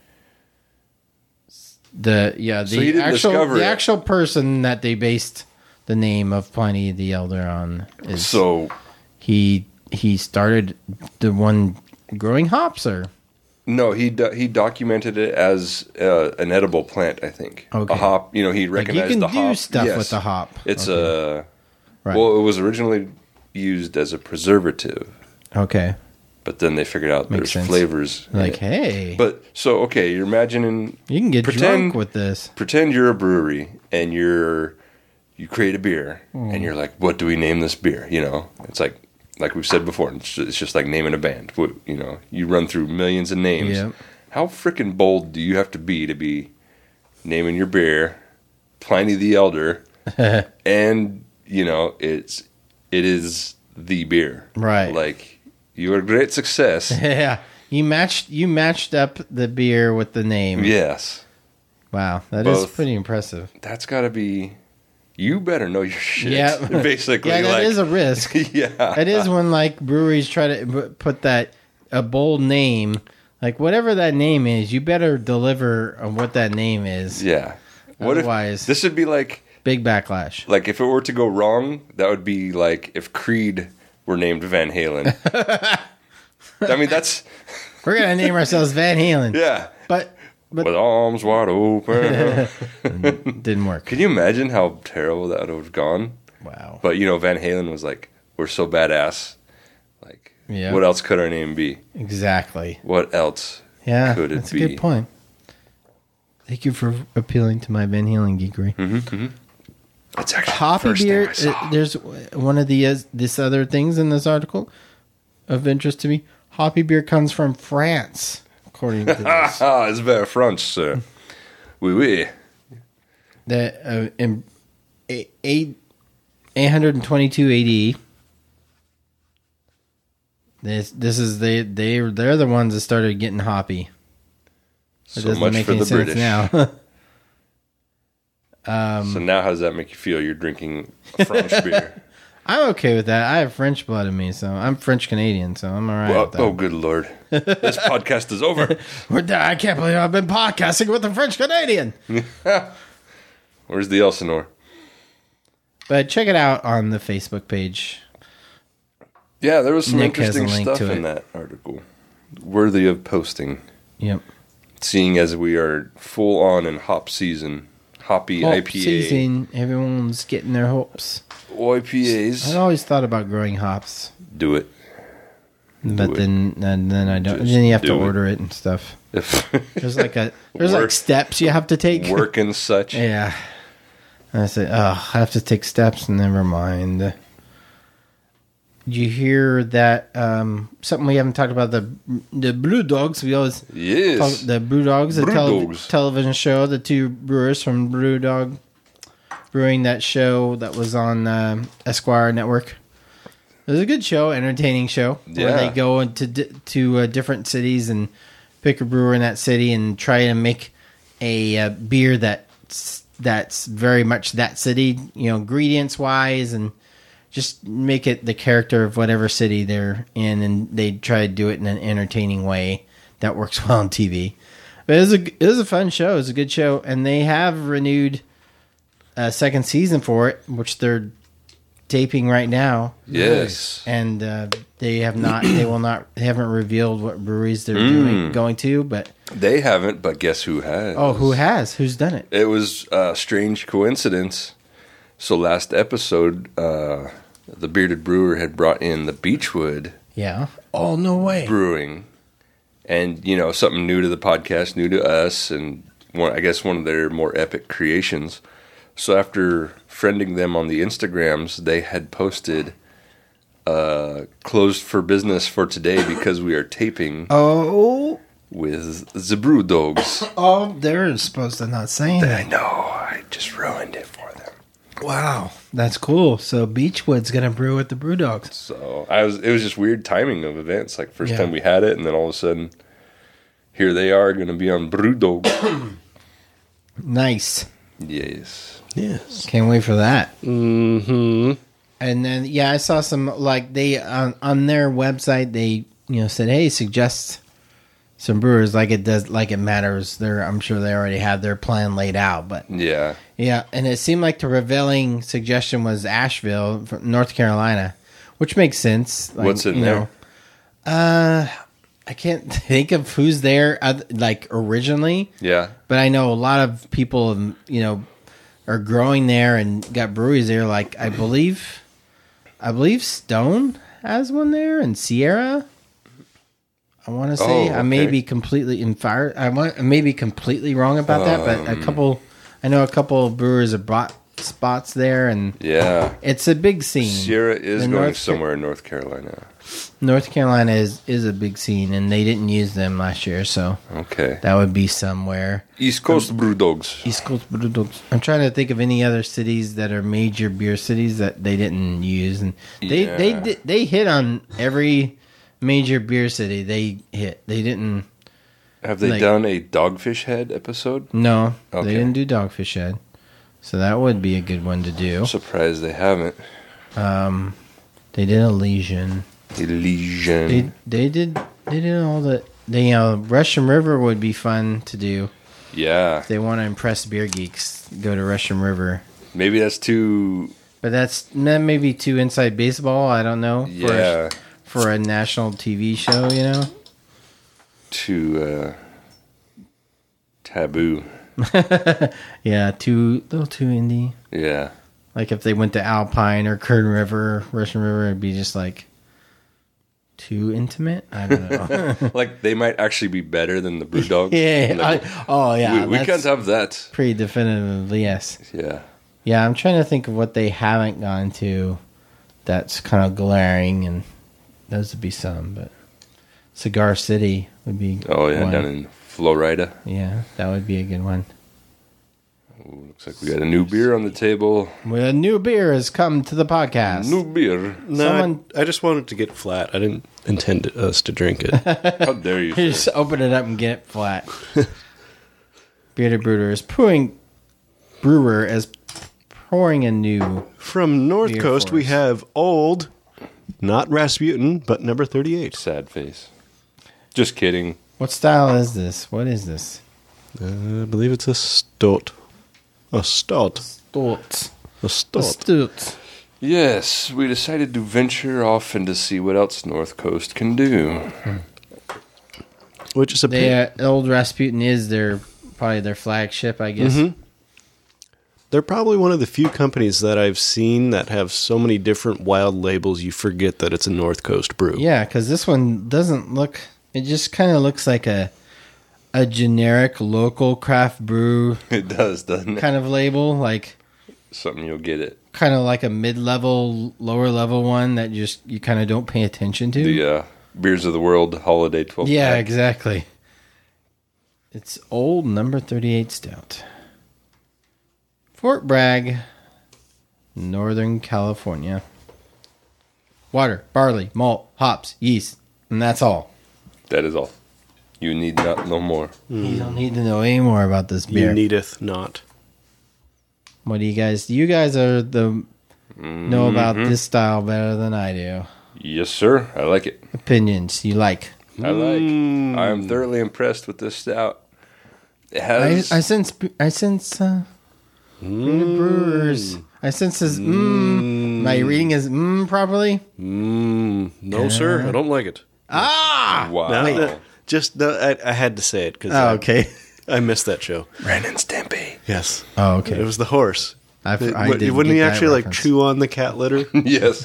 Speaker 2: The actual person that they based the name of Pliny the Elder on is he started the one growing hops, or
Speaker 1: no, he documented it as an edible plant, I think.
Speaker 2: Okay.
Speaker 1: A hop, he recognized the hop.
Speaker 2: You can do stuff with the hop.
Speaker 1: It's right. Well, it was originally used as a preservative.
Speaker 2: Okay.
Speaker 1: But then they figured out there's flavors.
Speaker 2: Hey.
Speaker 1: But so you're imagining
Speaker 2: you can get drunk with this.
Speaker 1: Pretend you're a brewery and you create a beer and you're like, what do we name this beer? It's like we've said before. It's just like naming a band. You run through millions of names.
Speaker 2: Yep.
Speaker 1: How freaking bold do you have to be naming your beer Pliny the Elder, and it is the beer,
Speaker 2: right?
Speaker 1: Like. You were a great success.
Speaker 2: Yeah, you matched up the beer with the name.
Speaker 1: Yes.
Speaker 2: Wow, that is pretty impressive.
Speaker 1: That's got to be. You better know your shit.
Speaker 2: Yeah,
Speaker 1: basically.
Speaker 2: Yeah, that is a risk.
Speaker 1: Yeah,
Speaker 2: it is when breweries try to put a bold name, whatever that name is. You better deliver on what that name is.
Speaker 1: Yeah.
Speaker 2: Otherwise,
Speaker 1: this would be
Speaker 2: big backlash.
Speaker 1: If it were to go wrong, that would be if Creed were named Van Halen. I mean,
Speaker 2: we're gonna name ourselves Van Halen.
Speaker 1: Yeah,
Speaker 2: but
Speaker 1: with arms wide open.
Speaker 2: Didn't work.
Speaker 1: Can you imagine how terrible that would have gone?
Speaker 2: Wow.
Speaker 1: But Van Halen was we're so badass. What else could our name be?
Speaker 2: Exactly.
Speaker 1: What else?
Speaker 2: Yeah,
Speaker 1: could it
Speaker 2: that's
Speaker 1: be?
Speaker 2: a good point. Thank you for appealing to my Van Halen geekery.
Speaker 1: Mm-hmm, mm-hmm. It's actually
Speaker 2: hoppy beer. There's one of this other things in this article of interest to me. Hoppy beer comes from France, according to this.
Speaker 1: It's very French, sir. Oui.
Speaker 2: The in 822 AD. This is they're the ones that started getting hoppy. It
Speaker 1: So much for the British.
Speaker 2: Now.
Speaker 1: So now, how does that make you feel? You're drinking a French beer.
Speaker 2: I'm okay with that. I have French blood in me, so I'm French Canadian, so I'm all right with that.
Speaker 1: Oh, good Lord. This podcast is over.
Speaker 2: I can't believe I've been podcasting with a French Canadian.
Speaker 1: Where's the Elsinore?
Speaker 2: But check it out on the Facebook page.
Speaker 1: Yeah, there was some
Speaker 2: Nick
Speaker 1: interesting stuff in that article. Worthy of posting.
Speaker 2: Yep.
Speaker 1: Seeing as we are full on in hop season. Hoppy
Speaker 2: Hop
Speaker 1: IPA.
Speaker 2: season, everyone's getting their hops.
Speaker 1: IPAs.
Speaker 2: I always thought about growing hops.
Speaker 1: Do it.
Speaker 2: But then I don't. Then you have to order it and stuff. There's like steps you have to take.
Speaker 1: Work and such.
Speaker 2: Yeah. And I said, I have to take steps. Never mind. Did you hear that? Something we haven't talked about, the Brew Dogs. We always talk the Brew Dogs, television show. The two brewers from Brew Dog Brewing, that show that was on Esquire Network. It was a good show, entertaining show, where they go into different cities and pick a brewer in that city and try to make a beer that's very much that city, ingredients wise, and just make it the character of whatever city they're in, and they try to do it in an entertaining way that works well on TV. But it was a fun show. It was a good show, and they have renewed a second season for it, which they're taping right now.
Speaker 1: Yes,
Speaker 2: and they haven't revealed what breweries they're going to, but
Speaker 1: they haven't. But guess who has?
Speaker 2: Oh, who has? Who's done it?
Speaker 1: It was a strange coincidence. So last episode, the Bearded Brewer had brought in the Beechwood.
Speaker 2: Yeah. Oh, no way.
Speaker 1: Brewing, and something new to the podcast, new to us, and one of their more epic creations. So after friending them on the Instagrams, they had posted closed for business for today because we are taping with the Brew Dogs.
Speaker 2: Oh, they're supposed to not say that.
Speaker 1: I know. I just ruined it for them.
Speaker 2: Wow. That's cool. So Beechwood's going to brew with the Brew Dogs.
Speaker 1: So it was just weird timing of events. Like first time we had it, and then all of a sudden, here they are going to be on Brew Dogs.
Speaker 2: Nice.
Speaker 1: Yes.
Speaker 2: Can't wait for that.
Speaker 1: Mm-hmm.
Speaker 2: And then, I saw some, they, on their website, they, said, hey, suggest some brewers, it matters. I'm sure they already have their plan laid out, but.
Speaker 1: Yeah.
Speaker 2: Yeah, and it seemed like the revealing suggestion was Asheville, North Carolina, which makes sense.
Speaker 1: What's in there?
Speaker 2: I can't think of who's there, originally.
Speaker 1: Yeah.
Speaker 2: But I know a lot of people, are growing there and got breweries there. I believe Stone has one there, and Sierra. I want to say I may be completely I may be completely wrong about that, but I know a couple of brewers have bought spots there, and it's a big scene.
Speaker 1: Sierra is going somewhere in North Carolina.
Speaker 2: North Carolina is a big scene, and they didn't use them last year, so that would be somewhere.
Speaker 1: East Coast Brew Dogs.
Speaker 2: East Coast Brew Dogs. I'm trying to think of any other cities that are major beer cities that they didn't use, and they hit on every major beer city. They didn't.
Speaker 1: Have they done a Dogfish Head episode?
Speaker 2: No, they didn't do Dogfish Head, so that would be a good one to do.
Speaker 1: I'm surprised they haven't.
Speaker 2: They did Elysian. They did all the. Russian River would be fun to do.
Speaker 1: Yeah.
Speaker 2: If they want to impress beer geeks, go to Russian River.
Speaker 1: Maybe that's too.
Speaker 2: But that may be too inside baseball. I don't know.
Speaker 1: Yeah.
Speaker 2: For a national TV show,
Speaker 1: Too taboo.
Speaker 2: Yeah, a little too indie.
Speaker 1: Yeah.
Speaker 2: Like if they went to Alpine or Kern River, Russian River, it'd be just too intimate. I don't know.
Speaker 1: They might actually be better than the Brew Dogs.
Speaker 2: Yeah.
Speaker 1: We can't have that.
Speaker 2: Pretty definitively, yes.
Speaker 1: Yeah.
Speaker 2: Yeah, I'm trying to think of what they haven't gone to that's kind of glaring, and those would be some, but Cigar City would be
Speaker 1: one. Down in Florida.
Speaker 2: Yeah, that would be a good one.
Speaker 1: Ooh, looks like we got a new beer on the table.
Speaker 2: Well, a new beer has come to the podcast.
Speaker 1: New beer.
Speaker 3: No, I just wanted to get flat. I didn't intend us to drink it.
Speaker 1: How dare you?
Speaker 2: You just open it up and get it flat. Bearded Brewer is pouring a new.
Speaker 3: From North
Speaker 2: Beer
Speaker 3: Coast, we
Speaker 2: Force.
Speaker 3: have Old, not Rasputin, but number 38.
Speaker 1: Sad face. Just kidding.
Speaker 2: What style is this? What is this?
Speaker 3: I believe it's a stout. A stout.
Speaker 2: Stouts.
Speaker 3: A stout.
Speaker 2: Stouts.
Speaker 1: Yes, we decided to venture off and to see what else North Coast can do.
Speaker 3: Which is a
Speaker 2: Old Rasputin is probably their flagship, I guess.
Speaker 3: Mm-hmm. They're probably one of the few companies that I've seen that have so many different wild labels you forget that it's a North Coast brew.
Speaker 2: Yeah, because this one doesn't look. It just kind of looks like a generic local craft brew
Speaker 1: It does, doesn't it?
Speaker 2: kind of label, like
Speaker 1: Something you'll get it.
Speaker 2: kind of like a mid-level, lower-level one that just you kind of don't pay attention to.
Speaker 1: The Beers of the World Holiday 12
Speaker 2: Yeah,
Speaker 1: pack.
Speaker 2: exactly. It's Old number 38 Stout. Fort Bragg, Northern California. Water, barley, malt, hops, yeast, and that's all.
Speaker 1: That is all. You need not know more.
Speaker 2: You don't need to know any more about this beer.
Speaker 3: You needeth not.
Speaker 2: What do you guys? You guys are know about this style better than I do.
Speaker 1: Yes, sir. I like it.
Speaker 2: Opinions you like?
Speaker 1: I am thoroughly impressed with this stout. It has...
Speaker 2: I sense brewers. I sense his Am I reading his properly?
Speaker 3: No, sir. I don't like it.
Speaker 2: Ah!
Speaker 1: Wow.
Speaker 3: I had to say it because
Speaker 2: Oh, okay.
Speaker 3: I missed that show.
Speaker 1: Ren and Stimpy.
Speaker 3: Yes.
Speaker 2: Oh, okay.
Speaker 3: It was the horse.
Speaker 2: Wouldn't
Speaker 3: Wouldn't he actually like chew on the cat litter?
Speaker 1: Yes.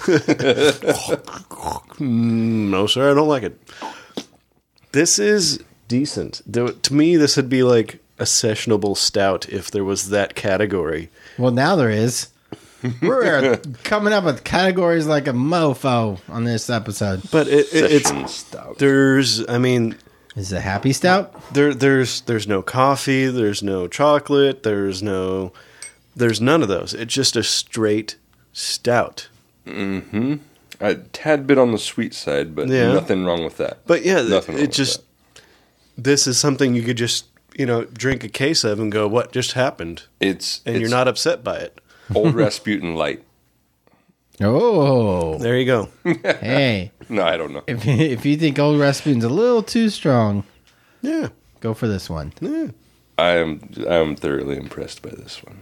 Speaker 3: No, sir, I don't like it. This is decent. To me, this would be like a sessionable stout if there was that category.
Speaker 2: Well, now there is. We're coming up with categories like a mofo on this episode.
Speaker 3: But
Speaker 1: Session
Speaker 3: it's
Speaker 1: stout.
Speaker 2: Is it a happy stout?
Speaker 3: There's no coffee, there's no chocolate, there's none of those. It's just a straight stout.
Speaker 1: Mm-hmm. A tad bit on the sweet side, but
Speaker 3: Yeah.
Speaker 1: nothing wrong with that.
Speaker 3: But yeah,
Speaker 1: Nothing wrong
Speaker 3: it
Speaker 1: with
Speaker 3: just this is something you could just drink a case of and go, what just happened?
Speaker 1: It's
Speaker 3: You're not upset by it.
Speaker 1: Old Rasputin light.
Speaker 2: Oh,
Speaker 3: There you go.
Speaker 2: hey!
Speaker 1: No, I don't know.
Speaker 2: If you think Old Rasputin's a little too strong,
Speaker 3: Yeah.
Speaker 2: go for this one.
Speaker 3: Yeah.
Speaker 1: I am thoroughly impressed by this one.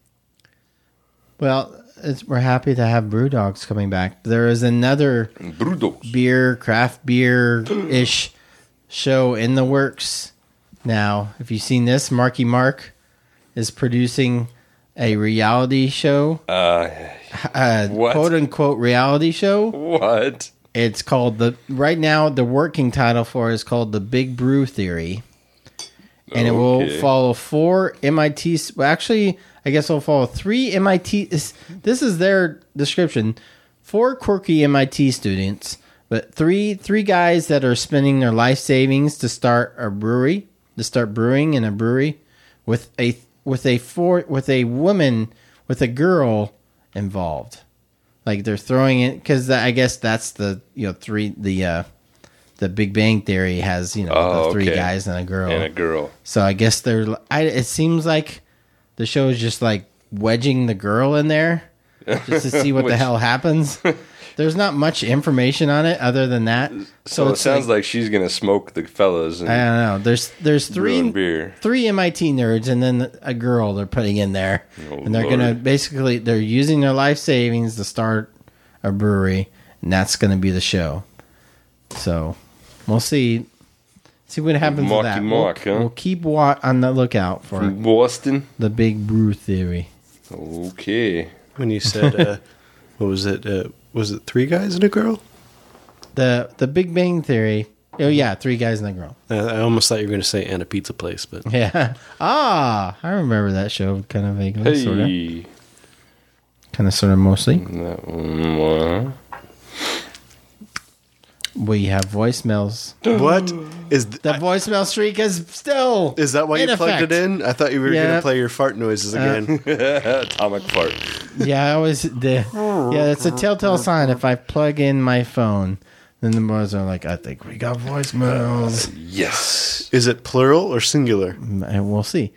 Speaker 2: Well, we're happy to have Brew Dogs coming back. There is another
Speaker 1: Brewdogs.
Speaker 2: craft beer-ish show in the works now. If you've seen this, Marky Mark is producing a reality show,
Speaker 1: What?
Speaker 2: quote-unquote reality show.
Speaker 1: What?
Speaker 2: It's called right now the working title for it is called The Big Brew Theory. And it will
Speaker 1: Okay.
Speaker 2: follow 4 MIT. Well, actually, I guess it'll follow 3 MIT. This is their description: 4 quirky MIT students, but three guys that are spending their life savings to start a brewery, to start brewing in a brewery, with a woman, with a girl involved. Like they're throwing it because I guess that's the the Big Bang Theory has the 3 guys and a girl.
Speaker 1: And a girl.
Speaker 2: So I guess it seems like the show is just like wedging the girl in there just to see what the hell happens. There's not much information on it other than that.
Speaker 1: So it sounds like she's gonna smoke the fellas. And
Speaker 2: I don't know. There's
Speaker 1: brewing beer.
Speaker 2: 3 MIT nerds and then a girl they're putting in there, and they're
Speaker 1: Lord.
Speaker 2: gonna they're using their life savings to start a brewery, and that's gonna be the show. So we'll see what happens with that. We'll keep on the lookout for
Speaker 1: From Boston.
Speaker 2: the Big Brew Theory.
Speaker 1: Okay.
Speaker 3: When you said, what was it? Was it 3 guys and a girl?
Speaker 2: The Big Bang Theory. Oh yeah, 3 guys and a girl.
Speaker 3: I almost thought you were going to say and a pizza place, but
Speaker 2: Yeah. I remember that show kind of vaguely, sort of.
Speaker 1: Hey.
Speaker 2: Kind of, sort of, mostly.
Speaker 1: That one.
Speaker 2: We have voicemails.
Speaker 3: What is
Speaker 2: the voicemail streak is still?
Speaker 3: Is that why you plugged it in? I thought you were going to play your fart noises again.
Speaker 1: Atomic fart.
Speaker 2: Yeah, I always did. Yeah, it's a telltale sign. If I plug in my phone, then the boys are like, "I think we got voicemails."
Speaker 1: Yes.
Speaker 3: Is it plural or singular?
Speaker 2: And we'll see.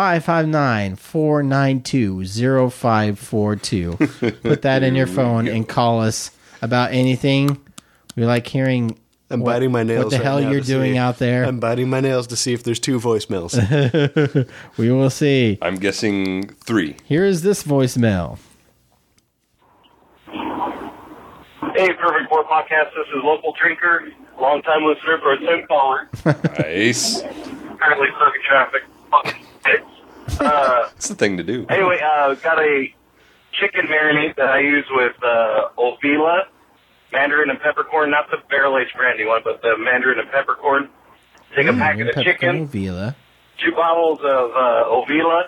Speaker 2: 559-492-0542. Put that in your phone and call us about anything. We like hearing.
Speaker 3: I'm biting my nails.
Speaker 2: What the hell you're doing out there?
Speaker 3: I'm biting my nails to see if there's 2 voicemails.
Speaker 2: We will see.
Speaker 1: I'm guessing 3.
Speaker 2: Here is this voicemail.
Speaker 4: Hey, Perfect Four Podcast. This is Local Drinker, long-time listener, first-time caller.
Speaker 1: Nice.
Speaker 4: Apparently stuck in traffic. Fucking dicks.
Speaker 1: That's the thing to do.
Speaker 4: Anyway, got a chicken marinade that I use with Ovila, mandarin and peppercorn, not the barrel-aged brandy one, but the mandarin and peppercorn. Take a packet of chicken,
Speaker 2: Ovila.
Speaker 4: 2 bottles of Ovila,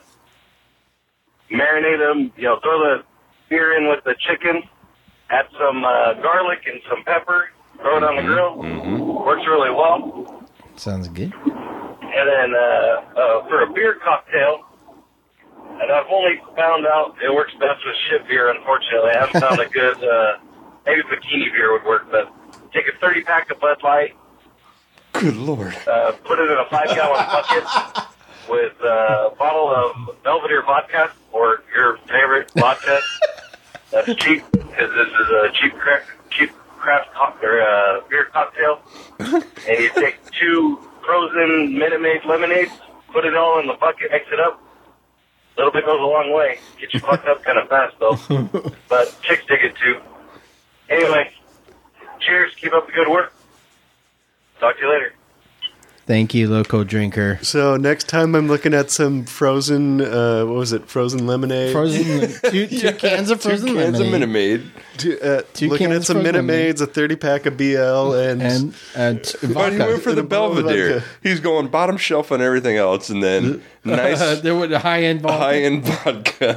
Speaker 4: marinate them, throw the beer in with the chicken, add some garlic and some pepper, throw it on the grill. Works really well.
Speaker 2: Sounds good.
Speaker 4: And then for a beer cocktail, and I've only found out it works best with shit beer, unfortunately. I haven't found a good, maybe bikini beer would work, but take a 30-pack of Bud Light.
Speaker 1: Good Lord.
Speaker 4: Put it in a 5-gallon bucket with a bottle of Belvedere vodka or your favorite vodka. That's cheap because this is a cheap craft beer cocktail. And you take 2 frozen Minute Maid lemonades, put it all in the bucket, mix it up. A little bit goes a long way. Get you fucked up kind of fast, though. But chicks dig it, too. Anyway, cheers. Keep up the good work. Talk to you later.
Speaker 2: Thank you, Local Drinker.
Speaker 3: So next time I'm looking at some frozen, what was it? Frozen lemonade.
Speaker 2: Two cans of frozen
Speaker 1: 2 cans
Speaker 2: lemonade.
Speaker 1: of Minute Maid.
Speaker 3: Looking at some Minute Maids, a 30-pack of BL, and
Speaker 1: Why he went for the Belvedere? He's going bottom shelf on everything else, and then nice
Speaker 2: there was a high-end
Speaker 1: vodka.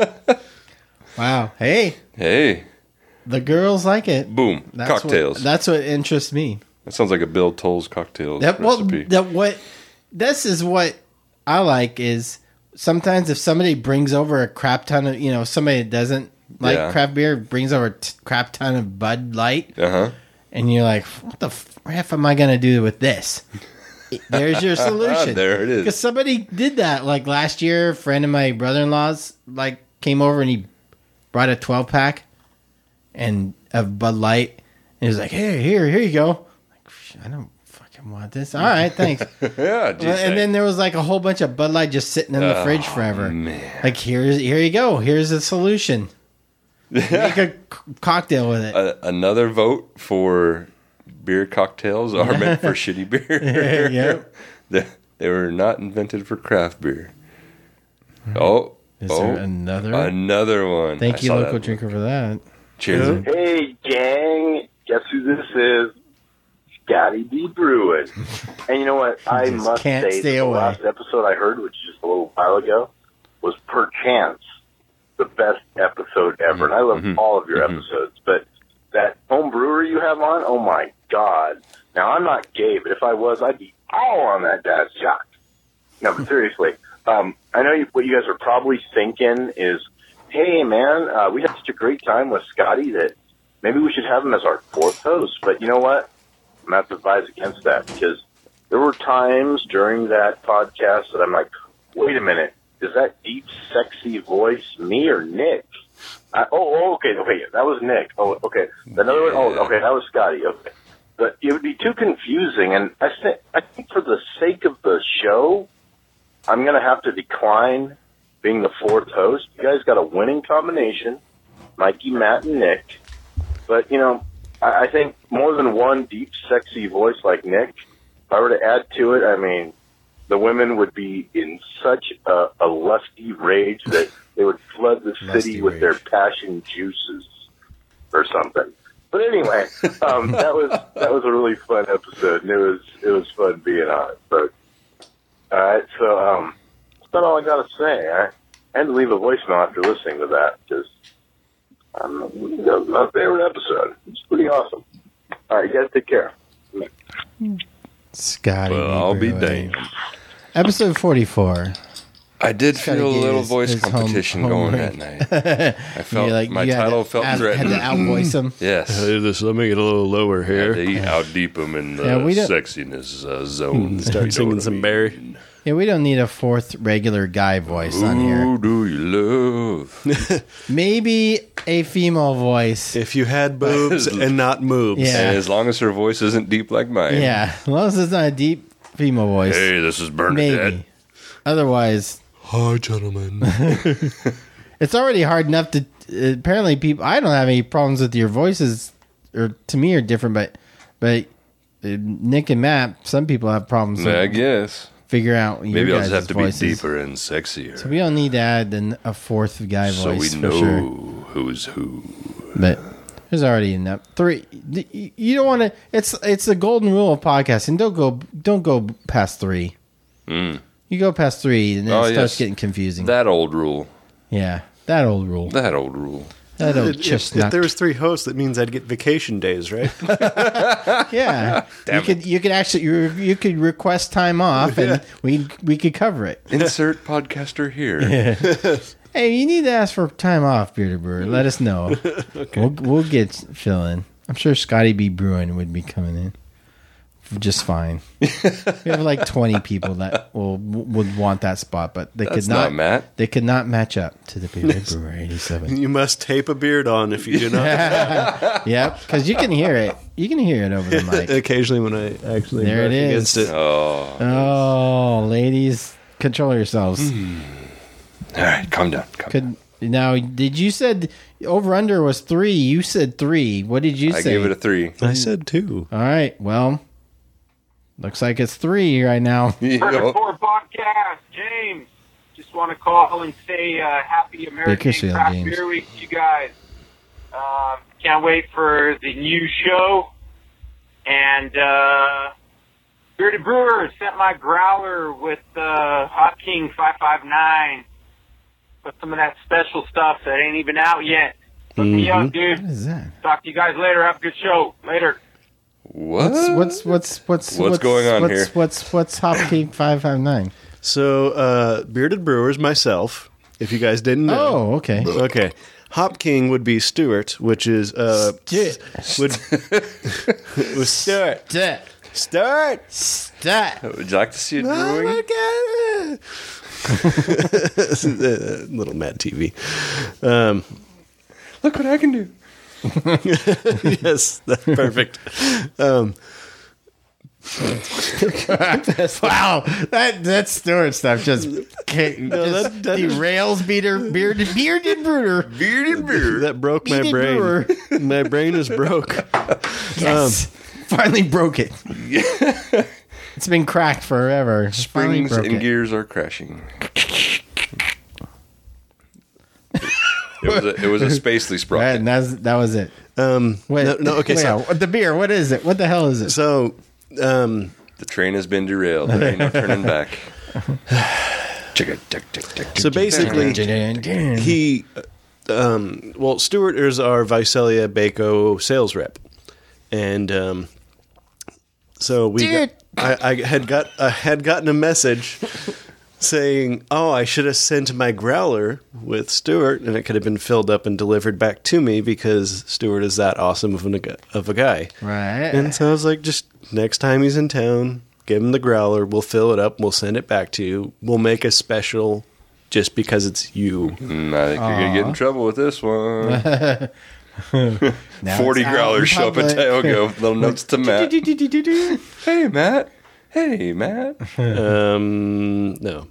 Speaker 2: Wow. Hey. The girls like it.
Speaker 1: Boom. Cocktails.
Speaker 2: That's what interests me.
Speaker 1: That sounds like a Bill Toll's cocktails recipe.
Speaker 2: This is what I like is sometimes if somebody brings over a crap ton of, somebody that doesn't like craft beer brings over a crap ton of Bud Light, and you're like, what the f am I going to do with this? There's your solution.
Speaker 1: There it is.
Speaker 2: Because somebody did that like last year. A friend of my brother-in-law's came over and he brought a 12-pack and of Bud Light. And he was like, hey, here you go. I don't fucking want this. All right, thanks. And then there was like a whole bunch of Bud Light just sitting in the fridge forever.
Speaker 1: Man.
Speaker 2: Like here you go. Here's a solution. Make a cocktail with it.
Speaker 1: Another vote for beer cocktails are meant for shitty beer.
Speaker 2: Yep.
Speaker 1: They were not invented for craft beer.
Speaker 2: Is there another?
Speaker 1: Another one.
Speaker 2: Thank you, Local Drinker, for that.
Speaker 1: Cheers.
Speaker 5: Hey, gang. Guess who this is? Scotty D. Brewin. And you know what? I must say, the last episode I heard, which is just a little while ago, was perchance the best episode ever. And I love all of your episodes. But that home brewery you have on, oh my God. Now, I'm not gay, but if I was, I'd be all on that dad's yacht. No, but seriously. I know what you guys are probably thinking is, hey, man, we had such a great time with Scotty that maybe we should have him as our 4th host. But you know what? I'm going to have to advise against that because there were times during that podcast that I'm like, wait a minute, is that deep, sexy voice me or Nick? Okay, that was Nick. Oh, okay. Another one, okay, that was Scotty. Okay. But it would be too confusing, and I think for the sake of the show, I'm going to have to decline being the 4th host. You guys got a winning combination, Mikey, Matt, and Nick. But, I think more than one deep, sexy voice like Nick, if I were to add to it, I mean, the women would be in such a lusty rage that they would flood the city with their passion juices or something. But anyway, that was a really fun episode, and it was fun being on it. But all right, so that's not all I got to say. I had to leave a voicemail after listening to that because. My favorite episode. It's pretty awesome. All right, you guys take care.
Speaker 2: Scotty.
Speaker 1: Well, I'll be damned.
Speaker 2: Episode 44.
Speaker 1: I did feel a little voice competition going that night. I felt my title felt threatened.
Speaker 2: Had to outvoice him.
Speaker 1: Yes.
Speaker 3: Let me get a little lower here.
Speaker 1: They out-deep him in the sexiness zone.
Speaker 3: Start singing some Barry.
Speaker 2: Yeah, we don't need a fourth regular guy voice on here.
Speaker 1: Who do you love?
Speaker 2: Maybe a female voice.
Speaker 3: If you had boobs and not moobs.
Speaker 2: Yeah.
Speaker 1: And as long as her voice isn't deep like mine.
Speaker 2: Yeah, as long as it's not a deep female voice.
Speaker 1: Hey, this is Bernadette.
Speaker 2: Maybe. Otherwise...
Speaker 3: Hi, gentlemen.
Speaker 2: It's already hard enough to... Apparently, people... I don't have any problems with your voices, or to me, are different, but Nick and Matt, some people have problems with...
Speaker 1: I guess.
Speaker 2: Figure out your
Speaker 1: Maybe I'll just
Speaker 2: guys'
Speaker 1: have to
Speaker 2: voices.
Speaker 1: be deeper and sexier.
Speaker 2: So we don't need to add a fourth guy
Speaker 1: so
Speaker 2: voice
Speaker 1: we know
Speaker 2: for sure.
Speaker 1: who's who.
Speaker 2: But there's already enough. 3. You don't want to. It's the golden rule of podcasting. Don't go past 3. You go past 3, and then it starts getting confusing.
Speaker 1: That old rule.
Speaker 2: Yeah, that old rule.
Speaker 1: That old rule.
Speaker 2: That old chestnut.
Speaker 3: If there was 3 hosts, that means I'd get vacation days, right?
Speaker 2: Yeah, you could actually you could request time off, and we could cover it.
Speaker 1: Insert podcaster here.
Speaker 2: Hey, you need to ask for time off, Bearded Brewer. Let us know. Okay. We'll get Phil in. I'm sure Scotty B. Bruin would be coming in just fine. We have like 20 people that would want that spot, but they could not.
Speaker 1: Matt.
Speaker 2: They could not match up to the Bearded Brewer 87.
Speaker 3: You must tape a beard on if you do not.
Speaker 2: Yep, because you can hear it. You can hear it over the mic.
Speaker 3: Occasionally when I actually
Speaker 2: there it is.
Speaker 3: Against it.
Speaker 2: Oh, ladies, control yourselves.
Speaker 1: All right, calm down.
Speaker 2: Now, did you said over under was 3? You said 3. What did you say?
Speaker 1: I gave it a 3.
Speaker 3: I said 2.
Speaker 2: All right. Well, looks like it's 3 right now.
Speaker 6: Perfect for podcast, James. Just want to call and say happy American Craft Beer Week to you guys. Can't wait for the new show. And Bearded Brewer sent my growler with Hop King 559. Put some of that special stuff that ain't even out yet. Hook me up, dude.
Speaker 2: What is that?
Speaker 6: Talk to you guys later. Have a good show. Later.
Speaker 2: What's
Speaker 1: going on here?
Speaker 2: What's Hop King 559?
Speaker 3: So, Bearded Brewers, myself, if you guys didn't know.
Speaker 2: Oh, okay.
Speaker 3: Okay. Hop King would be Stuart, which is Stuart.
Speaker 1: Would you like to see it brewing?
Speaker 3: Little Mad TV.
Speaker 1: Look what I can do.
Speaker 3: Yes, that's perfect.
Speaker 2: Wow, that Stuart stuff just derails bearded brewer.
Speaker 3: That broke my brain.
Speaker 2: Brewer.
Speaker 3: My brain is broke.
Speaker 2: Yes, finally broke it. It's been cracked forever.
Speaker 1: Springs and gears are crashing. It was a Spacely sprocket.
Speaker 2: Right, that was it.
Speaker 3: Okay. So
Speaker 2: the beer. What is it? What the hell is it?
Speaker 3: So,
Speaker 1: the train has been derailed. There ain't no turning back.
Speaker 3: So basically, he, Stuart is our Visalia Baco sales rep, and so I had gotten a message saying, "Oh, I should have sent my growler with Stuart, and it could have been filled up and delivered back to me because Stuart is that awesome of a guy."
Speaker 2: Right.
Speaker 3: And so I was like, "Just next time he's in town, give him the growler. We'll fill it up. We'll send it back to you. We'll make a special just because it's you."
Speaker 1: I think you're gonna get in trouble with this one. 40 growlers show up at Tioga. Little notes to Matt. Hey, Matt. Hey, Matt.
Speaker 3: No.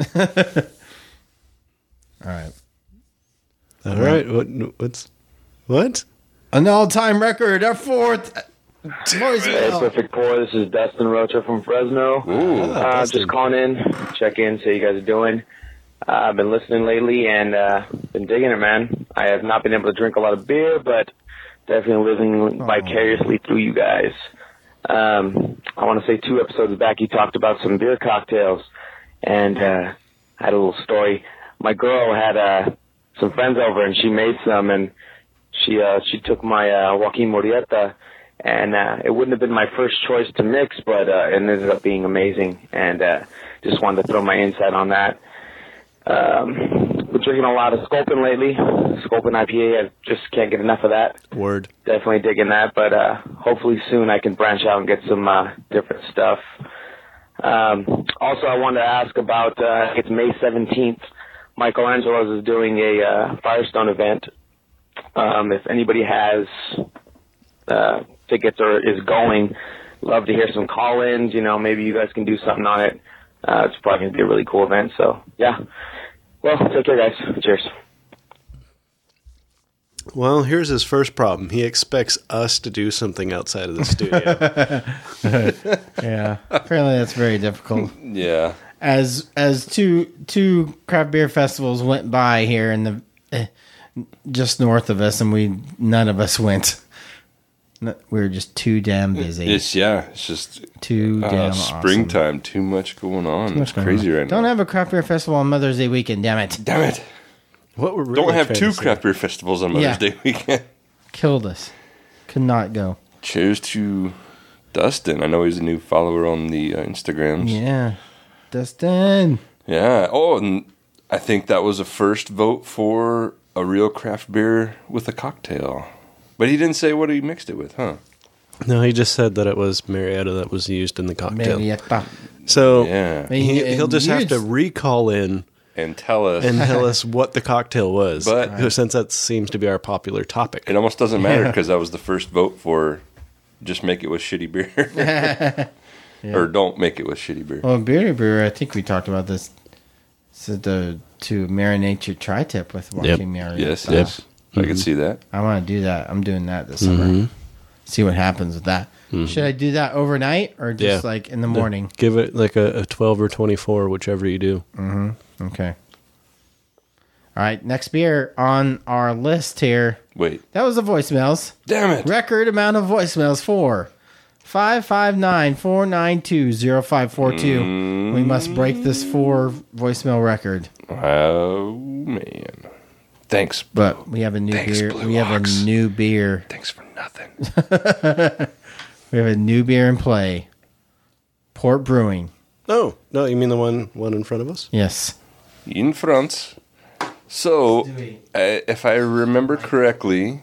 Speaker 3: All right. What's
Speaker 2: an all-time record? Our fourth.
Speaker 5: Hey, Perfect Pour. This is Dustin Rocha from Fresno. Just calling in, check in, see how you guys are doing. I've been listening lately and been digging it, man. I have not been able to drink a lot of beer, but definitely living vicariously through you guys. I want to say 2 episodes back, you talked about some beer cocktails, and I had a little story. My girl had some friends over, and she made some, and she took my Joaquin Murrieta
Speaker 7: And it wouldn't have been my first choice to mix, but it ended up being amazing. And just wanted to throw my insight on that. Been drinking a lot of Sculpin lately. Sculpin IPA, I just can't get enough of that.
Speaker 3: Word.
Speaker 7: Definitely digging that, but hopefully soon I can branch out and get some different stuff. Also, I wanted to ask about, it's May 17th. Michelangelo's is doing a Firestone event. If anybody has tickets or is going, love to hear some call-ins. You know, maybe you guys can do something on it. It's probably going to be a really cool event. So, yeah. Well, take care, guys. Cheers.
Speaker 3: Well, here's his first problem. He expects us to do something outside of the studio.
Speaker 2: Yeah. Apparently that's very difficult.
Speaker 1: Yeah.
Speaker 2: As two craft beer festivals went by here in the just north of us, and none of us went. We were just too damn busy.
Speaker 1: It's just
Speaker 2: too damn
Speaker 1: springtime.
Speaker 2: Awesome.
Speaker 1: Too much going on. It's crazy right now.
Speaker 2: Don't have a craft beer festival on Mother's Day weekend. Damn it!
Speaker 1: Damn it!
Speaker 3: What we're really
Speaker 1: don't have two craft beer festivals on Mother's Day weekend.
Speaker 2: Killed us. Could not go.
Speaker 1: Cheers to Dustin. I know he's a new follower on the Instagrams.
Speaker 2: Yeah, Dustin.
Speaker 1: Yeah. Oh, and I think that was a first vote for a real craft beer with a cocktail. But he didn't say what he mixed it with, huh?
Speaker 3: No, he just said that it was Marietta that was used in the cocktail.
Speaker 2: Marietta.
Speaker 3: So
Speaker 1: yeah.
Speaker 3: he'll just have to recall in
Speaker 1: and tell us
Speaker 3: what the cocktail was.
Speaker 1: But
Speaker 3: since that seems to be our popular topic,
Speaker 1: it almost doesn't matter because that was the first vote for just make it with shitty beer, or don't make it with shitty beer.
Speaker 2: Well, beer brewer, I think we talked about this. So to marinate your tri-tip with walking Marietta.
Speaker 1: Yes. I can see that.
Speaker 2: I want to do that. I'm doing that this summer. See what happens with that. Should I do that overnight or just like in the morning?
Speaker 3: Give it like a 12 or 24, whichever you do.
Speaker 2: Okay. All right. Next beer on our list here.
Speaker 1: Wait.
Speaker 2: That was the voicemails.
Speaker 1: Damn it.
Speaker 2: Record amount of voicemails for 559-492-0542. We must break this 4 voicemail record.
Speaker 1: Oh, man. Thanks,
Speaker 2: but we have a new beer. We have a new beer.
Speaker 1: Thanks for nothing.
Speaker 2: We have a new beer in play. Port Brewing.
Speaker 3: Oh no, you mean the one in front of us?
Speaker 2: Yes,
Speaker 1: in front. So, if I remember correctly,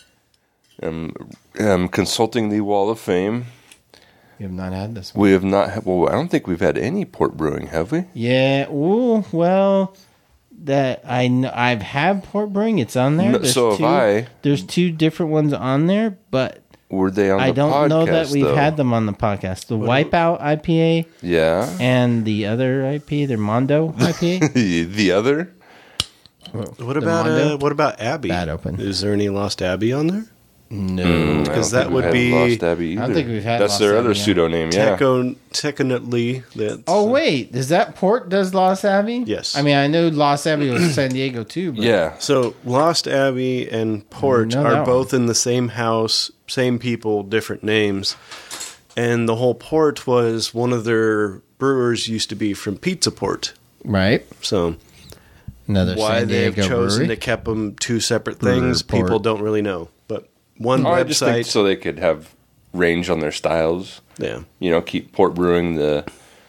Speaker 1: I'm consulting the Wall of Fame.
Speaker 2: We have not had this one.
Speaker 1: We have not. Well, I don't think we've had any port brewing, have we?
Speaker 2: Yeah. Ooh. Well. That I've had Port Brewing. It's on there.
Speaker 1: Have I.
Speaker 2: There's 2 different ones on there, but
Speaker 1: were they on the podcast?
Speaker 2: I don't know that we've had them on the podcast. The Wipeout IPA, and the other IPA, their Mondo IPA.
Speaker 1: The other.
Speaker 3: What about Abbey?
Speaker 2: Bad open.
Speaker 3: Is there any Lost Abbey on there?
Speaker 2: No,
Speaker 3: because that would be
Speaker 1: Lost Abbey either.
Speaker 2: I don't think we've had.
Speaker 1: That's
Speaker 2: Lost
Speaker 1: their
Speaker 2: Abbey,
Speaker 1: other pseudonym.
Speaker 3: Technically,
Speaker 2: oh wait, is that Port does Lost Abbey?
Speaker 3: Yes.
Speaker 2: I mean, I know Lost Abbey was San Diego too. But
Speaker 1: yeah.
Speaker 3: So Lost Abbey and Port are both in the same house, same people, different names. And the whole Port was one of their brewers used to be from Pizza Port,
Speaker 2: right?
Speaker 3: So.
Speaker 2: Another
Speaker 3: why
Speaker 2: San Diego
Speaker 3: they've chosen
Speaker 2: brewery?
Speaker 3: to keep them 2 separate things, people don't really know. But one website,
Speaker 1: I just think so they could have range on their styles.
Speaker 3: Yeah,
Speaker 1: you know, keep Port Brewing the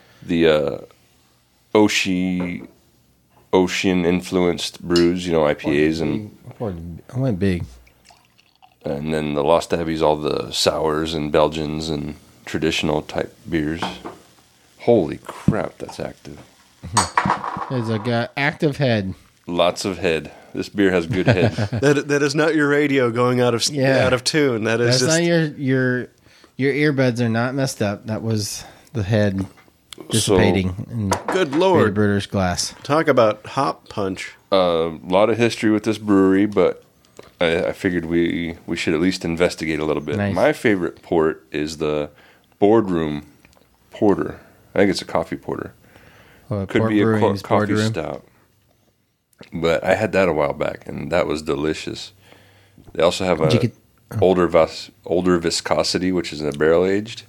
Speaker 1: ocean influenced brews. You know, IPAs
Speaker 2: I went big.
Speaker 1: And then the Lost Abbey's all the sours and Belgians and traditional type beers. Holy crap, that's active.
Speaker 2: There's a active head.
Speaker 1: Lots of head. This beer has good head.
Speaker 3: that is not your radio going out of tune. That's
Speaker 2: not your earbuds are not messed up. That was the head dissipating. In
Speaker 3: good Lord,
Speaker 2: Brewers glass.
Speaker 3: Talk about hop punch.
Speaker 1: A lot of history with this brewery, but I figured we should at least investigate a little bit.
Speaker 2: Nice.
Speaker 1: My favorite port is the Boardroom Porter. I think it's a coffee porter. Could be a coffee stout. But I had that a while back, and that was delicious. They also have older viscosity, which is in a barrel aged.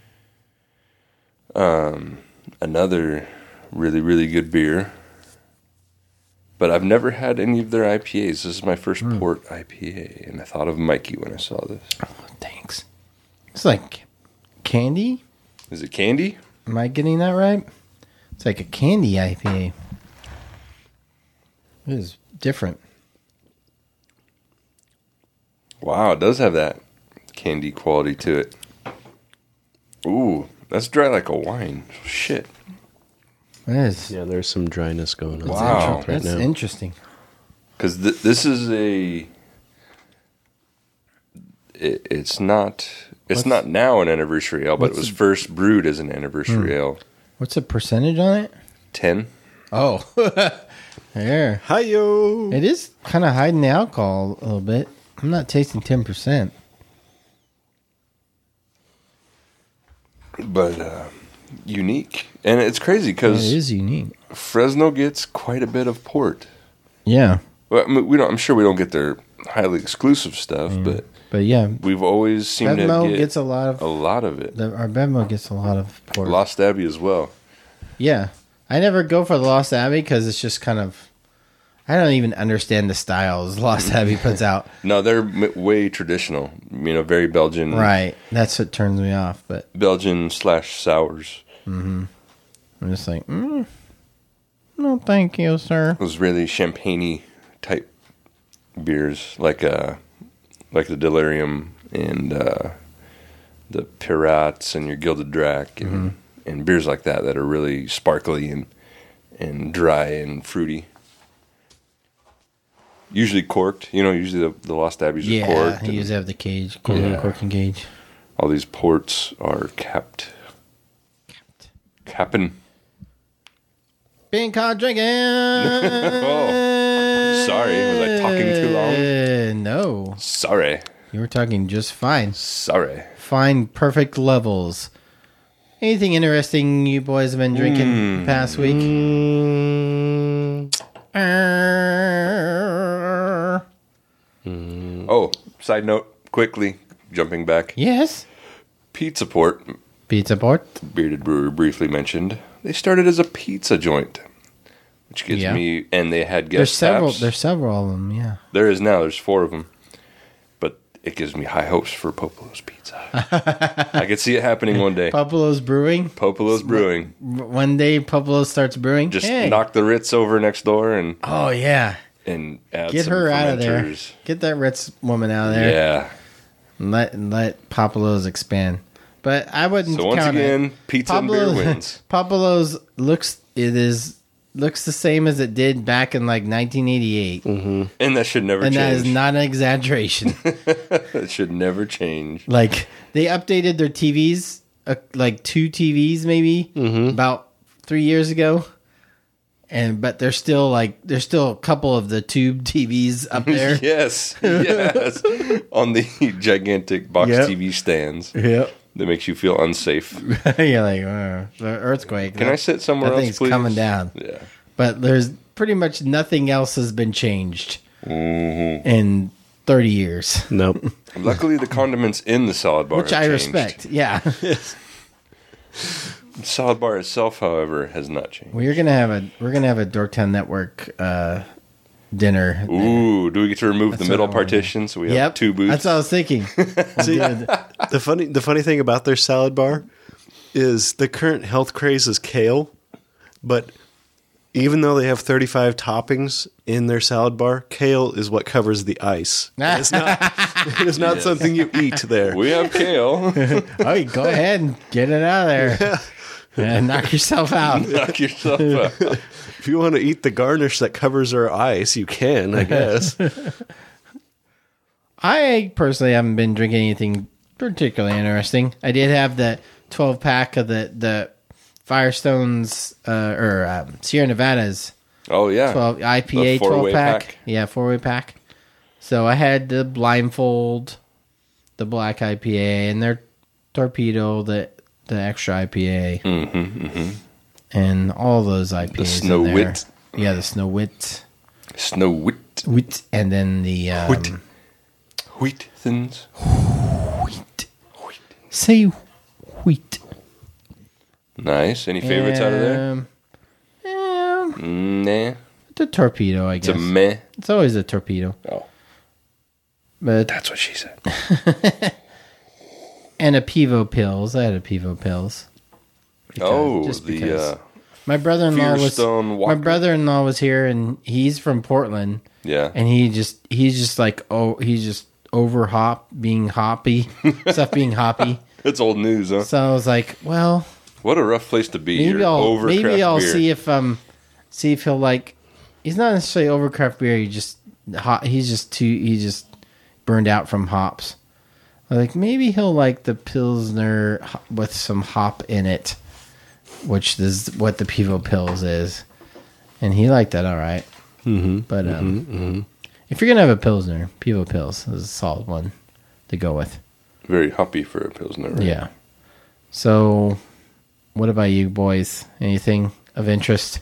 Speaker 1: Another really, really good beer. But I've never had any of their IPAs. This is my first port IPA, and I thought of Mikey when I saw this.
Speaker 2: Oh, thanks. It's like candy.
Speaker 1: Is it candy?
Speaker 2: Am I getting that right? It's like a candy IPA. It is different.
Speaker 1: Wow, it does have that candy quality to it. Ooh, that's dry like a wine. Shit.
Speaker 2: It is.
Speaker 3: Yeah, there's some dryness going on.
Speaker 1: Wow.
Speaker 2: That's interesting.
Speaker 1: Because this is a... It's not now an anniversary ale, but it was first brewed as an anniversary ale.
Speaker 2: What's the percentage on it?
Speaker 1: 10.
Speaker 2: Oh. There.
Speaker 3: Hi-yo!
Speaker 2: It is kind of hiding the alcohol a little bit. I'm not tasting 10%.
Speaker 1: But unique. And it's crazy because
Speaker 2: it is unique.
Speaker 1: Fresno gets quite a bit of port.
Speaker 2: Yeah.
Speaker 1: Well, I mean, I'm sure we don't get their highly exclusive stuff, but
Speaker 2: yeah,
Speaker 1: we've always seemed
Speaker 2: Bevmo
Speaker 1: to get
Speaker 2: gets a lot of
Speaker 1: it.
Speaker 2: Our Bevmo gets a lot of port.
Speaker 1: Lost Abbey as well.
Speaker 2: Yeah. I never go for the Lost Abbey because it's just kind of... I don't even understand the styles Lost Abbey puts out.
Speaker 1: No, they're way traditional. Very Belgian.
Speaker 2: Right. That's what turns me off. But
Speaker 1: Belgian / sours.
Speaker 2: Mm-hmm. I'm just like, no, thank you, sir.
Speaker 1: Those really champagne-y type beers, like the Delirium and the Pirates and your Gilded Drac and beers like that are really sparkly and dry and fruity. Usually corked. Usually the Lost Abbeys are corked.
Speaker 2: Yeah, you usually have the cage, corking cage.
Speaker 1: All these ports are capped. Capping.
Speaker 2: Being caught drinking.
Speaker 1: Oh, sorry. Was I talking too long?
Speaker 2: No.
Speaker 1: Sorry.
Speaker 2: You were talking just fine.
Speaker 1: Sorry.
Speaker 2: Fine, perfect levels. Anything interesting you boys have been drinking the past week?
Speaker 1: Oh, side note, quickly, jumping back.
Speaker 2: Yes?
Speaker 1: Pizza Port.
Speaker 2: Pizza Port?
Speaker 1: Bearded Brewer briefly mentioned. They started as a pizza joint, which gives me... And they had guest taps.
Speaker 2: There's several of them, yeah.
Speaker 1: There is now. There's 4 of them. But it gives me high hopes for Popolo's Pizza. I could see it happening one day.
Speaker 2: Popolo's Brewing?
Speaker 1: Popolo's Brewing.
Speaker 2: One day Popolo starts brewing?
Speaker 1: Just knock the Ritz over next door and...
Speaker 2: Oh, yeah.
Speaker 1: And add
Speaker 2: Get her out of there. Get that Ritz woman out of there.
Speaker 1: Yeah.
Speaker 2: Let Popolo's expand. But I wouldn't count it.
Speaker 1: So once again, pizza and beer wins.
Speaker 2: Popolo's looks the same as it did back in like 1988.
Speaker 1: Mm-hmm. And that should never change.
Speaker 2: And that is not an exaggeration.
Speaker 1: It should never change.
Speaker 2: Like, they updated their TVs, like 2 TVs maybe, about 3 years ago. But there's still a couple of the tube TVs up there.
Speaker 1: Yes. On the gigantic box TV stands.
Speaker 2: Yep.
Speaker 1: That makes you feel unsafe.
Speaker 2: You're like, the earthquake.
Speaker 1: Can I sit somewhere else, please?
Speaker 2: That thing's coming down.
Speaker 1: Yeah.
Speaker 2: But there's pretty much nothing else has been changed in 30 years.
Speaker 3: Nope.
Speaker 1: Luckily, the condiments in the salad bar
Speaker 2: which I respect. Yeah.
Speaker 1: The salad bar itself, however, has not changed.
Speaker 2: We're gonna have a Dorktown Network dinner.
Speaker 1: Ooh, do we get to remove the middle partition so we have 2 booths?
Speaker 2: That's what I was thinking.
Speaker 3: See, the funny thing about their salad bar is the current health craze is kale, but even though they have 35 toppings in their salad bar, kale is what covers the ice. It is not something you eat there.
Speaker 1: We have kale.
Speaker 2: Oh, go ahead and get it out of there. And knock yourself out.
Speaker 1: Knock yourself out.
Speaker 3: If you want to eat the garnish that covers our ice, you can, I guess.
Speaker 2: I personally haven't been drinking anything particularly interesting. I did have the 12-pack of the Firestones Sierra Nevadas.
Speaker 1: Oh, yeah.
Speaker 2: 12 IPA 12-pack. Yeah, 4-way pack. So I had the Blindfold, the Black IPA, and their Torpedo, the extra IPA. And all those IPAs.
Speaker 1: The Snow Wit.
Speaker 2: Yeah, the Snow Wit.
Speaker 1: Snow Wit.
Speaker 2: Wheat. And then the...
Speaker 1: Wheat thins.
Speaker 2: Wheat. Say wheat.
Speaker 1: Nice. Any favorites out of there? Nah.
Speaker 2: The Torpedo, I guess.
Speaker 1: It's a meh.
Speaker 2: It's always a Torpedo.
Speaker 1: Oh.
Speaker 2: But
Speaker 1: that's what she said.
Speaker 2: And a Pivo Pills. I had a Pivo Pills. Because my brother-in-law was here, and he's from Portland.
Speaker 1: Yeah,
Speaker 2: and he's just over being hoppy, stuff being hoppy.
Speaker 1: It's old news, huh?
Speaker 2: So I was like, well,
Speaker 1: what a rough place to be.
Speaker 2: Maybe I'll see if he'll like. He's not necessarily over craft beer. He's just burned out from hops. Like maybe he'll like the Pilsner with some hop in it, which is what the Pivo Pils is, and he liked that all right.
Speaker 3: Mm-hmm.
Speaker 2: But if you're gonna have a Pilsner, Pivo Pils is a solid one to go with.
Speaker 1: Very hoppy for a Pilsner, right?
Speaker 2: Yeah. So, what about you boys? Anything of interest?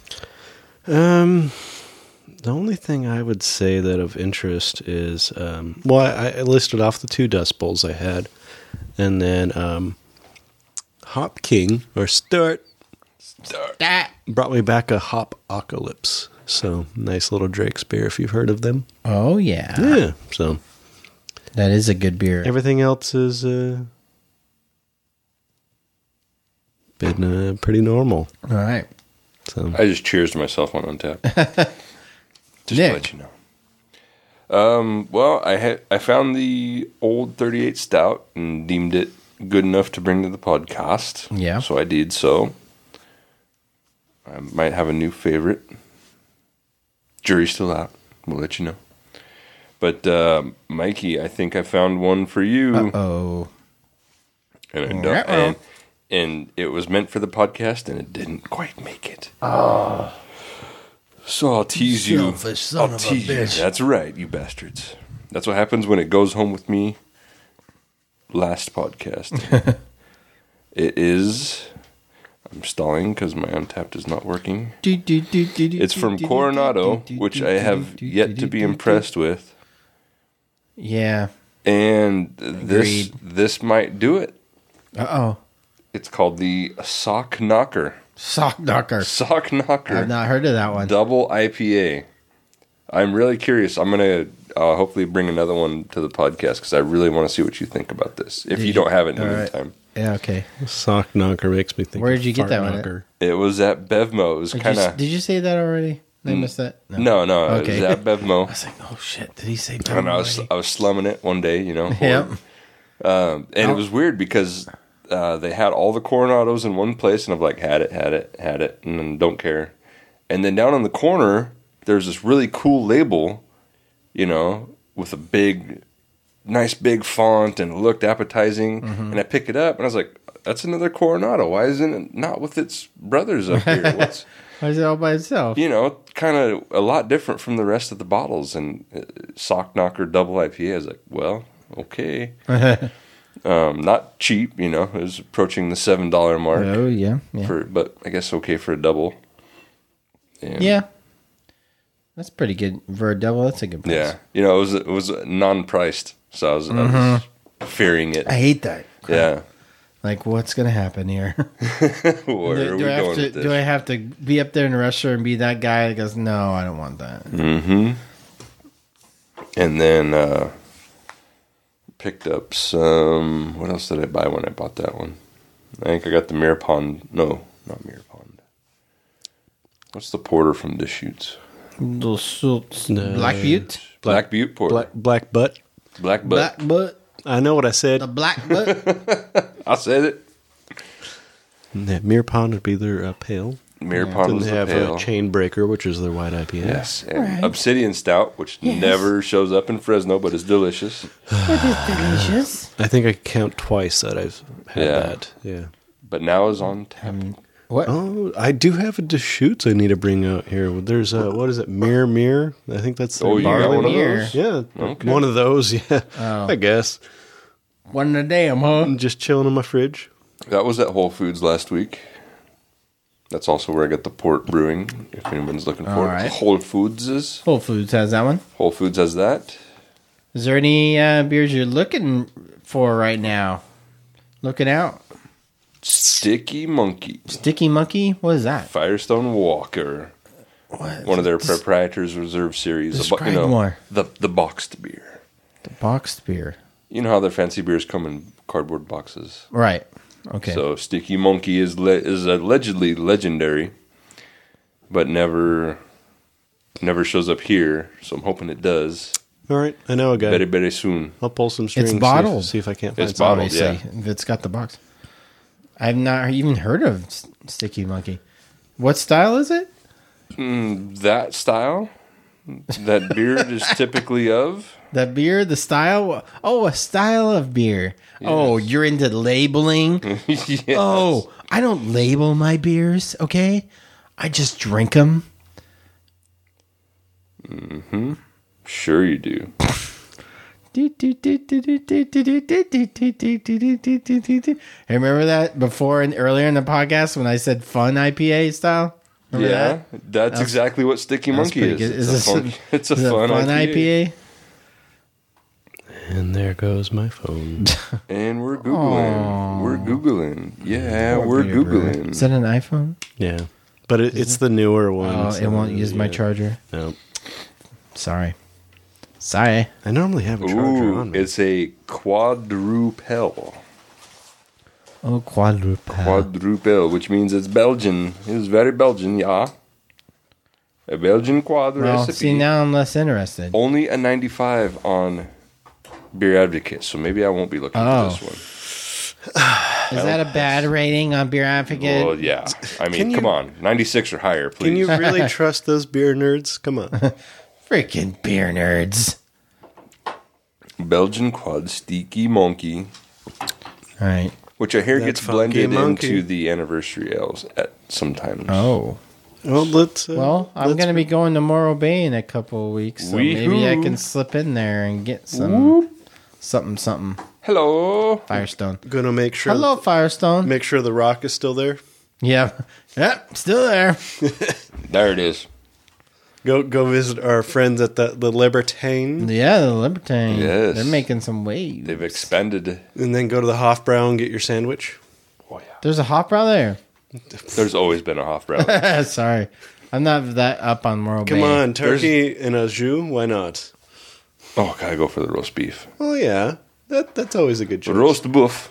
Speaker 3: The only thing I would say that of interest is, I listed off the 2 Dust Bowls I had, and then Hop King, or Start, brought me back a Hop-Ocalypse. So, nice little Drake's beer, if you've heard of them.
Speaker 2: Oh, yeah.
Speaker 3: Yeah, so.
Speaker 2: That is a good beer.
Speaker 3: Everything else is been pretty normal.
Speaker 2: All right.
Speaker 3: So
Speaker 1: I just cheers to myself on Untapped. Just
Speaker 2: Nick.
Speaker 1: to let you know. Well, I found the old 38 Stout and deemed it good enough to bring to the podcast.
Speaker 2: Yeah.
Speaker 1: So I did so. I might have a new favorite. Jury's still out. We'll let you know. But, Mikey, I think I found one for you.
Speaker 2: Uh-oh.
Speaker 1: And it was meant for the podcast, and it didn't quite make it. Oh. So I'll tease you.
Speaker 2: Selfish son of a bitch.
Speaker 1: That's right, you bastards. That's what happens when it goes home with me. Last podcast. It is... I'm stalling because my Untapped is not working. It's from Coronado, which I have yet to be impressed with.
Speaker 2: Yeah.
Speaker 1: And this might do it.
Speaker 2: Uh-oh.
Speaker 1: It's called the Sock Knocker.
Speaker 2: Sock Knocker.
Speaker 1: Sock Knocker.
Speaker 2: I've not heard of that one.
Speaker 1: Double IPA. I'm really curious. I'm going to hopefully bring another one to the podcast because I really want to see what you think about this. If you don't have it in the meantime.
Speaker 2: Yeah, okay.
Speaker 3: Sock Knocker makes me think.
Speaker 2: Where did you get that one?
Speaker 1: It was at Bevmo. It was kind of.
Speaker 2: Did you say that already? I missed that.
Speaker 1: No.
Speaker 2: Okay.
Speaker 1: It was at Bevmo.
Speaker 2: I was like, oh shit! Did he say Bevmo?
Speaker 1: I was slumming it one day, you know.
Speaker 2: Yep.
Speaker 1: And it was weird because they had all the Coronados in one place, and I'm like, had it, and then don't care. And then down in the corner, there's this really cool label, you know, with a nice big font, and it looked appetizing. Mm-hmm. And I pick it up, and I was like, that's another Coronado. Why isn't it not with its brothers up here?
Speaker 2: Why is it all by itself?
Speaker 1: You know, kind of a lot different from the rest of the bottles. And Sock Knocker Double IPA, I was like, well, okay. Not cheap, you know. It was approaching the $7 mark.
Speaker 2: Oh, yeah.
Speaker 1: But I guess okay for a double. And
Speaker 2: yeah. That's pretty good. For a double, that's a good price.
Speaker 1: Yeah. You know, it was non-priced. So I was fearing it.
Speaker 2: I hate that crap.
Speaker 1: Yeah.
Speaker 2: Like, what's going to happen here?
Speaker 1: Where are we going with this?
Speaker 2: Do I have to be up there in the restaurant and be that guy that goes, no, I don't want that?
Speaker 1: Mm-hmm. And then picked up some... What else did I buy when I bought that one? I think I got the Mirror Pond... No, not Mirror Pond. What's the porter from Deschutes?
Speaker 2: Black Butte?
Speaker 1: Black Butte porter.
Speaker 3: Black Butt.
Speaker 1: Black Butt.
Speaker 2: Black Butt.
Speaker 3: I know what I said.
Speaker 2: The Black Butt.
Speaker 1: I said it.
Speaker 3: Yeah, Mirror Pond would be their pale.
Speaker 1: Mirror Pond was
Speaker 3: they
Speaker 1: the
Speaker 3: have
Speaker 1: pale.
Speaker 3: Chain Breaker, which is their white IPA.
Speaker 1: Yes. And Obsidian Stout, which never shows up in Fresno, but is delicious.
Speaker 2: It is delicious.
Speaker 3: I think I count twice that I've had that. Yeah.
Speaker 1: But now is on tap.
Speaker 2: What?
Speaker 3: Oh, I do have a Deschutes I need to bring out here. There's what is it? Mirror. I think that's the
Speaker 1: you got one of those?
Speaker 3: Yeah.
Speaker 1: Okay.
Speaker 3: One of those, yeah.
Speaker 2: Oh.
Speaker 3: I guess.
Speaker 2: One a damn, huh?
Speaker 3: I'm just chilling in my fridge.
Speaker 1: That was at Whole Foods last week. That's also where I got the Port Brewing, if anyone's looking for
Speaker 2: right.
Speaker 1: it. Whole Foods has
Speaker 2: that one.
Speaker 1: Whole Foods has that.
Speaker 2: Is there any beers you're looking for right now? Looking out?
Speaker 1: Sticky Monkey.
Speaker 2: Sticky Monkey? What is that?
Speaker 1: Firestone Walker.
Speaker 2: What?
Speaker 1: One of their Proprietors Reserve series.
Speaker 2: Describe more.
Speaker 1: The boxed beer.
Speaker 2: The boxed beer.
Speaker 1: You know how their fancy beers come in cardboard boxes,
Speaker 2: right? Okay.
Speaker 1: So Sticky Monkey is allegedly legendary, but never shows up here. So I'm hoping it does.
Speaker 3: All right, I know a guy.
Speaker 1: Very, very soon.
Speaker 3: I'll pull some strings.
Speaker 2: It's bottled.
Speaker 3: See if I can't find
Speaker 1: it's bottled. Yeah,
Speaker 2: if it's got the box. I've not even heard of Sticky Monkey. What style is it?
Speaker 1: That style. That beer is typically of.
Speaker 2: That beer, the style? Oh, a style of beer. Yes. Oh, you're into labeling?
Speaker 1: Yes.
Speaker 2: Oh, I don't label my beers, okay? I just drink them.
Speaker 1: Mm-hmm. Sure you do.
Speaker 2: Remember that before and earlier in the podcast when I said fun IPA style? Remember
Speaker 1: that's exactly what Sticky Monkey is. It's a fun IPA.
Speaker 3: And there goes my phone.
Speaker 1: And we're Googling. Yeah, we're Googling.
Speaker 2: Is that an iPhone?
Speaker 3: Yeah. But it's the newer one.
Speaker 2: Oh, it won't use my charger?
Speaker 3: No.
Speaker 2: Sorry.
Speaker 3: I normally have a charger on me.
Speaker 1: It's a quadrupel.
Speaker 2: Oh, quadrupel.
Speaker 1: Quadrupel, which means it's Belgian. It's very Belgian, yeah. A Belgian quad recipe.
Speaker 2: See, now I'm less interested.
Speaker 1: Only a 95 on Beer Advocate, so maybe I won't be looking for this one.
Speaker 2: Is that a bad rating on Beer Advocate?
Speaker 1: Well, yeah. I mean, come on. 96 or higher, please.
Speaker 3: Can you really trust those beer nerds? Come on.
Speaker 2: Freaking beer nerds.
Speaker 1: Belgian quad Sticky Monkey.
Speaker 2: All right.
Speaker 1: Which I hear gets blended into the anniversary ales at sometimes.
Speaker 2: Oh.
Speaker 3: Well,
Speaker 2: I'm going to be going to Morro Bay in a couple of weeks, so maybe I can slip in there and get some something.
Speaker 1: Hello,
Speaker 2: Firestone.
Speaker 3: Gonna make sure.
Speaker 2: Hello, Firestone.
Speaker 3: Make sure the rock is still there.
Speaker 2: Yeah. Yep, still there.
Speaker 1: There it is.
Speaker 3: Go visit our friends at the Libertine.
Speaker 2: Yeah, the Libertine.
Speaker 1: Yes.
Speaker 2: They're making some waves.
Speaker 1: They've expanded.
Speaker 3: And then go to the Hofbrau and get your sandwich.
Speaker 1: Oh, yeah.
Speaker 2: There's a Hofbrau there.
Speaker 1: There's always been a Hofbrau.
Speaker 2: Sorry. I'm not that up on Morro Bay.
Speaker 3: Come on, turkey and a jus? Why not?
Speaker 1: Oh, gotta go for the roast beef.
Speaker 3: Oh, yeah. That's always a good choice.
Speaker 1: Roast boeuf.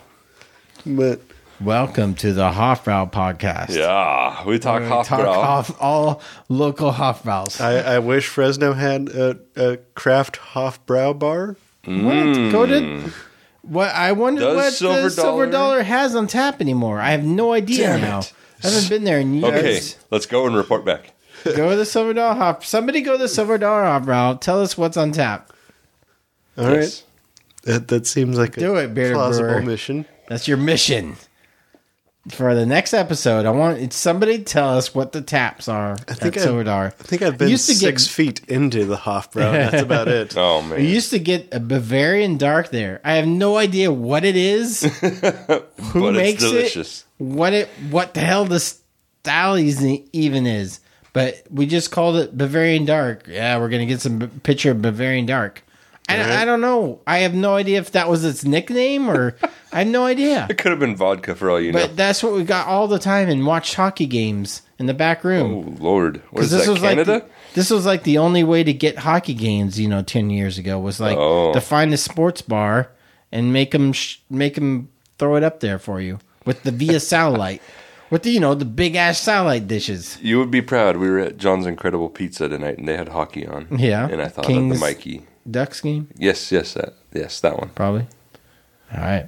Speaker 3: But
Speaker 2: welcome to the Hofbrau podcast.
Speaker 1: Yeah, we talk Hofbrau.
Speaker 2: All local Hofbraus.
Speaker 3: I wish Fresno had a craft Hofbrau bar.
Speaker 2: What? Go to... What I wonder what the Silver Dollar has on tap anymore. I have no idea now. I haven't been there in years.
Speaker 1: Okay, let's go and report back.
Speaker 2: Go to the Silver Dollar Hop. Somebody go to the Silver Dollar Hofbrau. Tell us what's on tap.
Speaker 3: All right. That seems like a plausible mission.
Speaker 2: That's your mission. For the next episode, I want somebody to tell us what the taps are at Silver Dollar.
Speaker 3: I think I've been 6 feet into the Hofbrau. That's about it.
Speaker 1: Oh, man.
Speaker 2: We used to get a Bavarian Dark there. I have no idea what it is, who makes it, what the hell the style even is. But we just called it Bavarian Dark. Yeah, we're going to get some picture of Bavarian Dark. I don't know. I have no idea if that was its nickname or I have no idea.
Speaker 1: It could have been vodka for all you know.
Speaker 2: But that's what we got all the time and watched hockey games in the back room.
Speaker 1: Oh, Lord. What is that, Canada?
Speaker 2: This was like the only way to get hockey games, 10 years ago, was like to find a sports bar and make them throw it up there for you with the via satellite. With the big ass satellite dishes.
Speaker 1: You would be proud. We were at John's Incredible Pizza tonight, and they had hockey on.
Speaker 2: Yeah,
Speaker 1: and I thought of the Mikey
Speaker 2: Ducks game.
Speaker 1: Yes, that one
Speaker 2: probably. All right.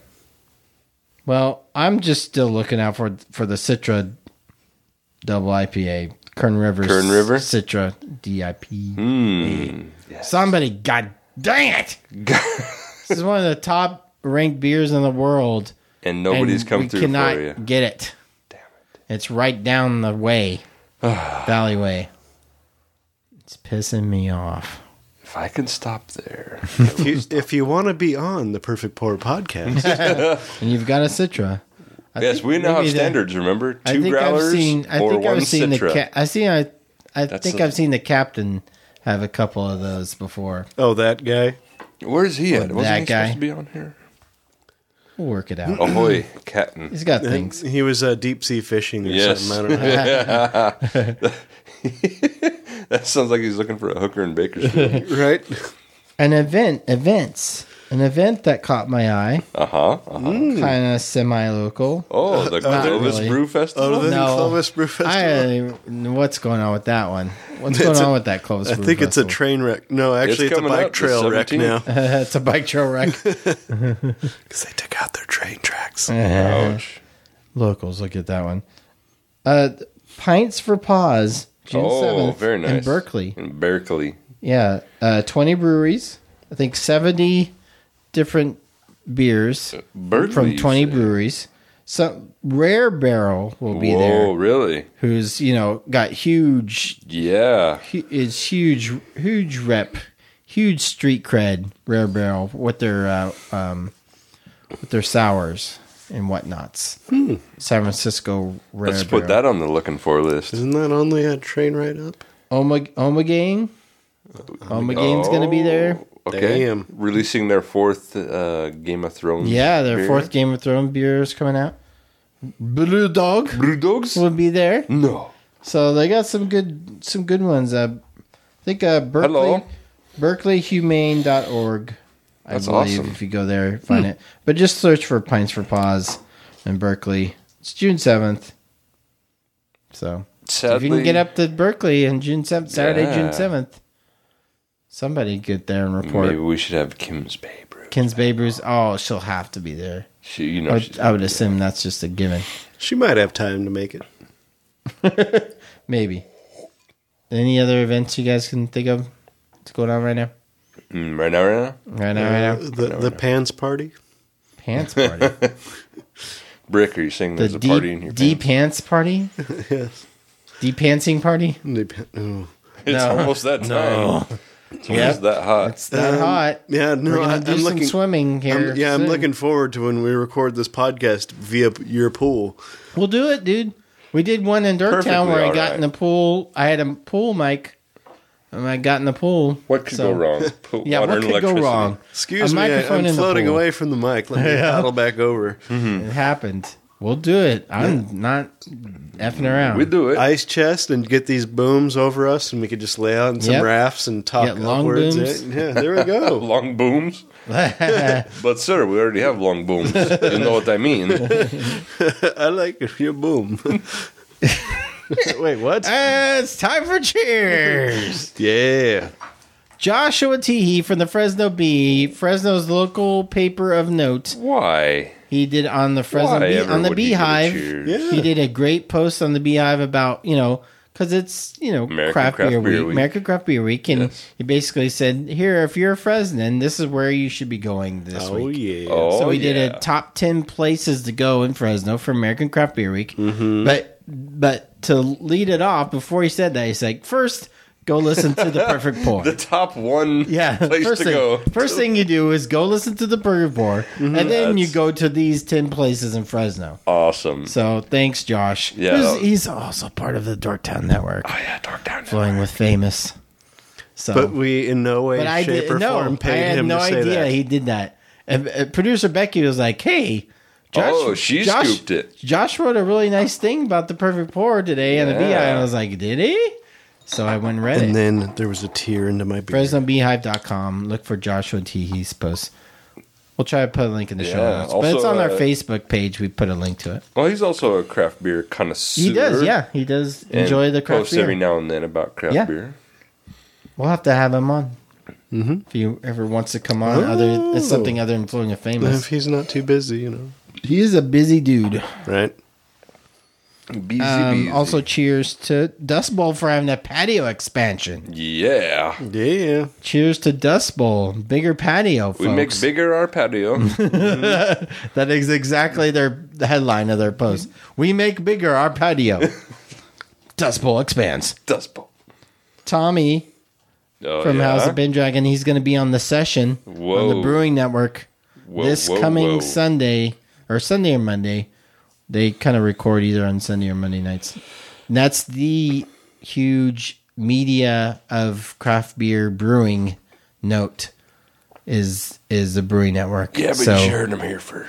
Speaker 2: Well, I'm just still looking out for the Citra Double IPA, Kern River Citra DIP.
Speaker 1: Yes.
Speaker 2: Somebody, god dang it! This is one of the top ranked beers in the world,
Speaker 1: and nobody's come through for you.
Speaker 2: We cannot get it. It's right down the way, Valleyway. It's pissing me off.
Speaker 1: If I can stop there.
Speaker 3: if you want to be on the Perfect Pour podcast.
Speaker 2: And you've got a Citra.
Speaker 1: Yes, we now have standards, remember? 2 growlers or 1 Citra.
Speaker 2: I think I've seen the captain have a couple of those before.
Speaker 3: Oh, that guy?
Speaker 1: Where's he at? Wasn't he supposed to be on here?
Speaker 2: We'll work it out.
Speaker 1: Ahoy, Captain.
Speaker 2: He's got things.
Speaker 3: He was deep sea fishing or something. I don't know.
Speaker 1: That sounds like he's looking for a hooker in Bakersfield.
Speaker 3: Right?
Speaker 2: Events. an event that caught my eye. Kind of semi-local.
Speaker 1: Oh, the Clovis Brew Festival?
Speaker 3: Clovis Brew Festival?
Speaker 2: What's going on with that one? What's going on with that Clovis Brew Festival?
Speaker 3: I think it's a train wreck. No, actually, it's a bike trail wreck now.
Speaker 2: It's a bike trail wreck.
Speaker 3: Because they took out their train tracks.
Speaker 1: Ouch.
Speaker 2: Locals, look at that one. Pints for Paws, June 7th.
Speaker 1: Very nice.
Speaker 2: In Berkeley. Yeah, 20 breweries. I think 70 different beers from 20 breweries. So Rare Barrel will be there.
Speaker 1: Oh, really?
Speaker 2: Who's got huge, is huge rep, huge street cred. Rare Barrel with their sours and whatnots. San Francisco Rare.
Speaker 1: Let's put that on the looking for list.
Speaker 3: Isn't that only a train right up?
Speaker 2: Ommegang. Ommegang's going to be there.
Speaker 1: Okay.
Speaker 3: Damn.
Speaker 1: Releasing their fourth Game of Thrones.
Speaker 2: Yeah, their fourth Game of Thrones beer is coming out. Blue Dogs will be there.
Speaker 1: No.
Speaker 2: So they got some good ones. I think berkeleyhumane.org.
Speaker 1: That's
Speaker 2: believe
Speaker 1: awesome.
Speaker 2: If you go there, find it. But just search for Pints for Paws in Berkeley. It's June 7th. So
Speaker 1: Sadly,
Speaker 2: if you can get up to Berkeley on June 7th, Saturday, June 7th, somebody get there and report.
Speaker 1: Maybe we should have Kim's Bay Brew.
Speaker 2: Kim's Bay Brews. Oh, she'll have to be there. I would assume that's just a given.
Speaker 3: She might have time to make it.
Speaker 2: Maybe. Any other events you guys can think of that's going on right now?
Speaker 1: Right now?
Speaker 3: The Pants Party?
Speaker 2: Pants Party?
Speaker 1: Brick, are you saying there's a party in your
Speaker 2: pants party?
Speaker 3: Yes.
Speaker 2: Pantsing party?
Speaker 1: It's almost that time.
Speaker 2: No.
Speaker 1: It's almost that hot.
Speaker 2: It's that hot.
Speaker 3: Yeah, no,
Speaker 2: We're gonna do some swimming here.
Speaker 3: I'm looking forward to when we record this podcast via your pool.
Speaker 2: We'll do it, dude. We did one in Dirktown where I got in the pool. I had a pool mic, and I got in the pool.
Speaker 1: What could go wrong?
Speaker 2: What could go wrong?
Speaker 3: Excuse me, I'm floating away from the mic. Let me paddle back over.
Speaker 2: It happened. We'll do it. I'm not effing around.
Speaker 1: We do it.
Speaker 3: Ice chest and get these booms over us, and we could just lay out in some rafts and talk upwards.
Speaker 2: Booms.
Speaker 3: Yeah, there we go.
Speaker 1: Long booms. But sir, we already have long booms. You know what I mean?
Speaker 3: I like your boom. Wait, what?
Speaker 2: It's time for cheers.
Speaker 3: Yeah.
Speaker 2: Joshua Teehee from the Fresno Bee, Fresno's local paper of note.
Speaker 1: Why?
Speaker 2: He did on the Fresno Bee, on the Beehive. He did a great post on the Beehive about, because it's,
Speaker 1: American
Speaker 2: Craft Beer Week, American Craft Beer Week. And he basically said, here, if you're a Fresnan, this is where you should be going this week.
Speaker 3: Yeah.
Speaker 2: So he did a top 10 places to go in Fresno for American Craft Beer Week.
Speaker 3: Mm-hmm.
Speaker 2: But to lead it off, before he said that, he's like, first, go listen to The Perfect Pour.
Speaker 1: The top one place to go.
Speaker 2: First thing you do is go listen to The Perfect Pour, and then you go to these 10 places in Fresno.
Speaker 1: Awesome.
Speaker 2: So thanks, Josh.
Speaker 1: Yeah,
Speaker 2: he's also part of the Dorktown Network.
Speaker 1: Oh, yeah, Dorktown
Speaker 2: Flowing with Famous. So,
Speaker 3: but we in no way, shape, or form paid him to say that. I had no idea
Speaker 2: he did that. And producer Becky was like, hey, Josh,
Speaker 1: she scooped it.
Speaker 2: Josh wrote a really nice thing about The Perfect Pour today on the Beehive. And I was like, did he? So I went and read it.
Speaker 3: And then there was a tear into my beer.
Speaker 2: FresnoBeehive.com. Look for Joshua Teehee's post. We'll try to put a link in the show notes. Also, but it's on our Facebook page. We put a link to it.
Speaker 1: Well, he's also a craft beer connoisseur.
Speaker 2: He does, yeah. He does enjoy the craft
Speaker 1: posts
Speaker 2: beer.
Speaker 1: every now and then about craft beer.
Speaker 2: We'll have to have him on. Mm-hmm. If he ever wants to come on. It's something other than Flowing with Famous.
Speaker 3: If he's not too busy,
Speaker 2: He is a busy dude.
Speaker 3: Right.
Speaker 1: Busy.
Speaker 2: Also, cheers to Dust Bowl for having a patio expansion.
Speaker 1: Yeah.
Speaker 2: Cheers to Dust Bowl. Bigger patio, folks.
Speaker 1: We make bigger our patio.
Speaker 2: That is exactly the headline of their post. We make bigger our patio. Dust Bowl expands.
Speaker 1: Dust Bowl.
Speaker 2: Tommy from House of Ben Dragon, he's going to be on the session on the Brewing Network this coming Sunday or Monday. They kind of record either on Sunday or Monday nights. And that's the huge media of craft beer brewing note is the Brewing Network.
Speaker 1: Yeah, but you heard him here first.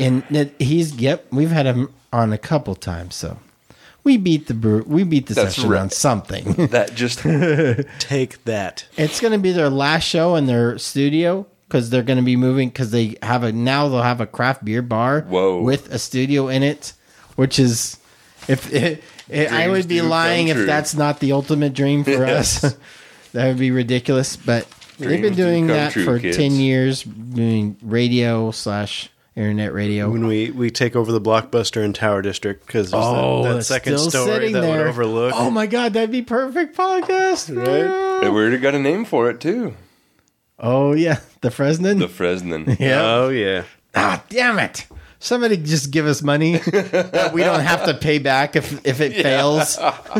Speaker 2: We've had him on a couple times, so we beat the session on something.
Speaker 1: That just
Speaker 3: take that.
Speaker 2: It's going to be their last show in their studio because they're going to be moving because they'll have a craft beer bar with a studio in it, which is I would be lying if that's not the ultimate dream for us. That would be ridiculous, but they've been doing that for 10 years, doing radio / internet radio.
Speaker 3: When we take over the Blockbuster in Tower District, because that second story that would overlook.
Speaker 2: Oh my God, that'd be perfect podcast.
Speaker 3: Right?
Speaker 1: And we already got a name for it too.
Speaker 2: Oh yeah, the Fresnan.
Speaker 1: The Fresnan.
Speaker 2: Yeah.
Speaker 3: Oh yeah.
Speaker 2: Ah, damn it! Somebody just give us money that we don't have to pay back if it fails.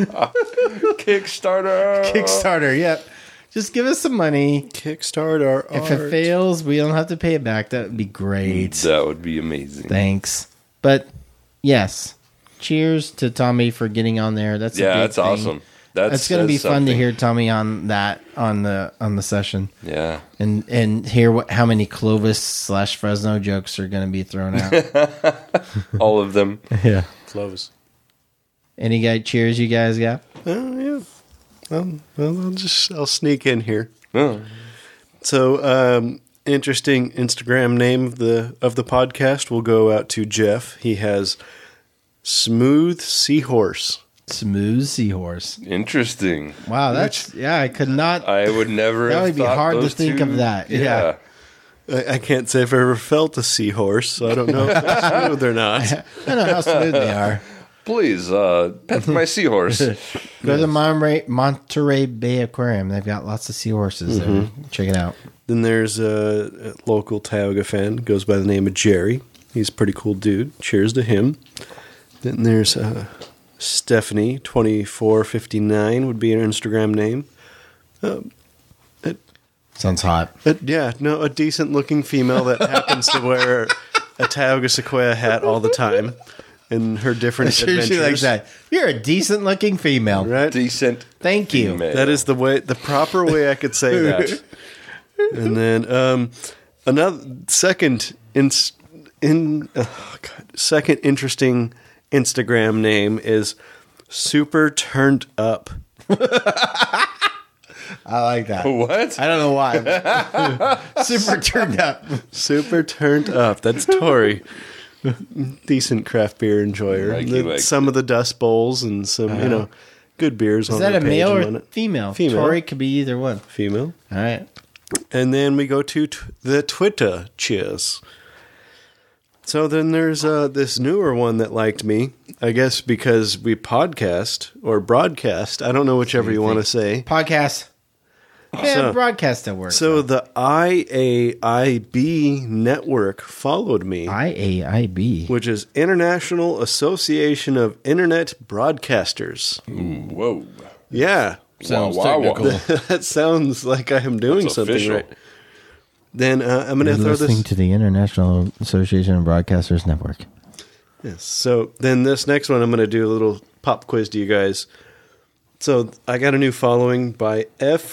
Speaker 1: Kickstarter.
Speaker 2: Yep. Just give us some money.
Speaker 3: Kickstart our art.
Speaker 2: If it fails, we don't have to pay it back. That would be great.
Speaker 1: That would be amazing.
Speaker 2: Thanks. But yes, cheers to Tommy for getting on there. That's
Speaker 1: awesome.
Speaker 2: That's going to be fun to hear Tommy on that on the session.
Speaker 1: Yeah,
Speaker 2: and hear how many Clovis / Fresno jokes are going to be thrown out.
Speaker 1: All of them.
Speaker 2: Yeah,
Speaker 3: Clovis.
Speaker 2: Any cheers you guys got?
Speaker 3: Oh yeah. I'll sneak in here.
Speaker 1: Oh.
Speaker 3: So, interesting Instagram name of the podcast will go out to Jeff. He has Smooth Seahorse.
Speaker 2: Smooth Seahorse.
Speaker 1: Interesting.
Speaker 2: Wow, I could not.
Speaker 1: I would never.
Speaker 2: That would be hard to think of that. Yeah.
Speaker 3: I can't say I've ever felt a seahorse, so I don't know if they're smooth or not.
Speaker 2: I don't know how smooth they are.
Speaker 1: Please, pet my seahorse.
Speaker 2: Go to the Monterey Bay Aquarium. They've got lots of seahorses there. Check it out.
Speaker 3: Then there's a local Tioga fan, goes by the name of Jerry. He's a pretty cool dude. Cheers to him. Then there's Stephanie, 2459 would be her Instagram name.
Speaker 2: Sounds hot.
Speaker 3: A decent looking female that happens to wear a Tioga Sequoia hat all the time. In her different adventures.
Speaker 2: She likes that. You're a decent looking female.
Speaker 3: Right?
Speaker 1: Decent.
Speaker 2: Thank you.
Speaker 1: Female.
Speaker 3: That is the proper way I could say that. And then another second interesting Instagram name is Super Turned Up.
Speaker 2: I like that.
Speaker 1: What?
Speaker 2: I don't know why. Super Turned Up.
Speaker 3: Super Turned Up. That's Tori. Decent craft beer enjoyer. Some of the Dust Bowls and some, good beers on the page.
Speaker 2: Is that a male or female?
Speaker 3: Female.
Speaker 2: Tori could be either one.
Speaker 3: Female.
Speaker 2: All right.
Speaker 3: And then we go to the Twitter. Cheers. So then there's this newer one that liked me, I guess because we podcast or broadcast. I don't know whichever you want to say.
Speaker 2: Podcast. Yeah, broadcast that works.
Speaker 3: So the IAIB network followed me.
Speaker 2: IAIB.
Speaker 3: Which is International Association of Internet Broadcasters.
Speaker 1: Ooh, whoa.
Speaker 3: Yeah.
Speaker 2: Sounds technical.
Speaker 3: That sounds like I am doing something official. Right. Then I'm going to throw this...
Speaker 2: listening to the International Association of Broadcasters Network.
Speaker 3: Yes. So then this next one, I'm going to do a little pop quiz to you guys. So I got a new following by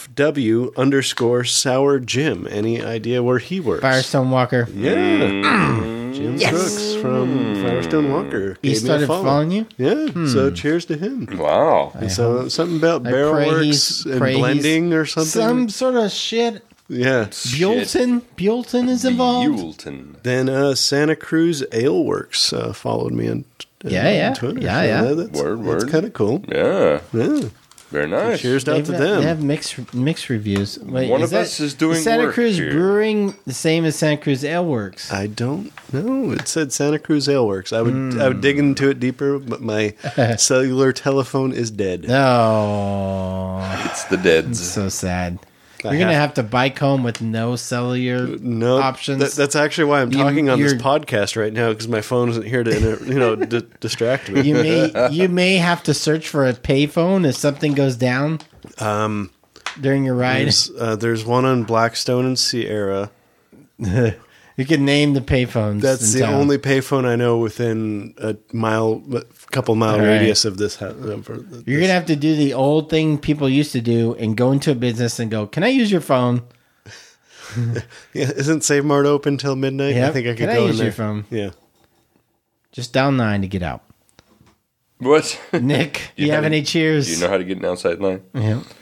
Speaker 3: FW_Sour Jim. Any idea where he works?
Speaker 2: Firestone Walker.
Speaker 3: Yeah. Jim Crooks from Firestone Walker.
Speaker 2: He started following you?
Speaker 3: Yeah. So cheers to him.
Speaker 1: Wow.
Speaker 3: So something about barrel works and blending or something.
Speaker 2: Some sort of shit.
Speaker 3: Yeah.
Speaker 2: Buellton is involved.
Speaker 1: Buellton.
Speaker 3: Then Santa Cruz Ale Works followed me on Twitter.
Speaker 2: Yeah.
Speaker 3: That's kind of cool.
Speaker 1: Yeah. Very nice.
Speaker 3: So cheers out to them.
Speaker 2: They have mixed reviews. Wait,
Speaker 1: One of us is doing
Speaker 2: Santa Cruz
Speaker 1: here.
Speaker 2: Brewing the same as Santa Cruz Ale Works?
Speaker 3: I don't know. It said Santa Cruz Ale Works. I would dig into it deeper, but my cellular telephone is dead.
Speaker 2: No.
Speaker 1: It's the deads.
Speaker 2: It's so sad. You're going to have to bike home with no cellular options.
Speaker 3: That's actually why I'm talking on this podcast right now, because my phone isn't here to distract me.
Speaker 2: You may have to search for a payphone if something goes down during your ride.
Speaker 3: There's one on Blackstone and Sierra.
Speaker 2: You can name the payphones.
Speaker 3: That's the only payphone I know within a couple mile radius of this house.
Speaker 2: You're going to have to do the old thing people used to do and go into a business and go, can I use your phone?
Speaker 3: Yeah, isn't Save Mart open till midnight?
Speaker 2: Yep.
Speaker 3: I think I could
Speaker 2: can
Speaker 3: go
Speaker 2: I use
Speaker 3: in there.
Speaker 2: Your phone?
Speaker 3: Yeah.
Speaker 2: Just down 9 to get out.
Speaker 1: What?
Speaker 2: Nick, you have any cheers?
Speaker 1: Do you know how to get an outside line?
Speaker 2: Yeah.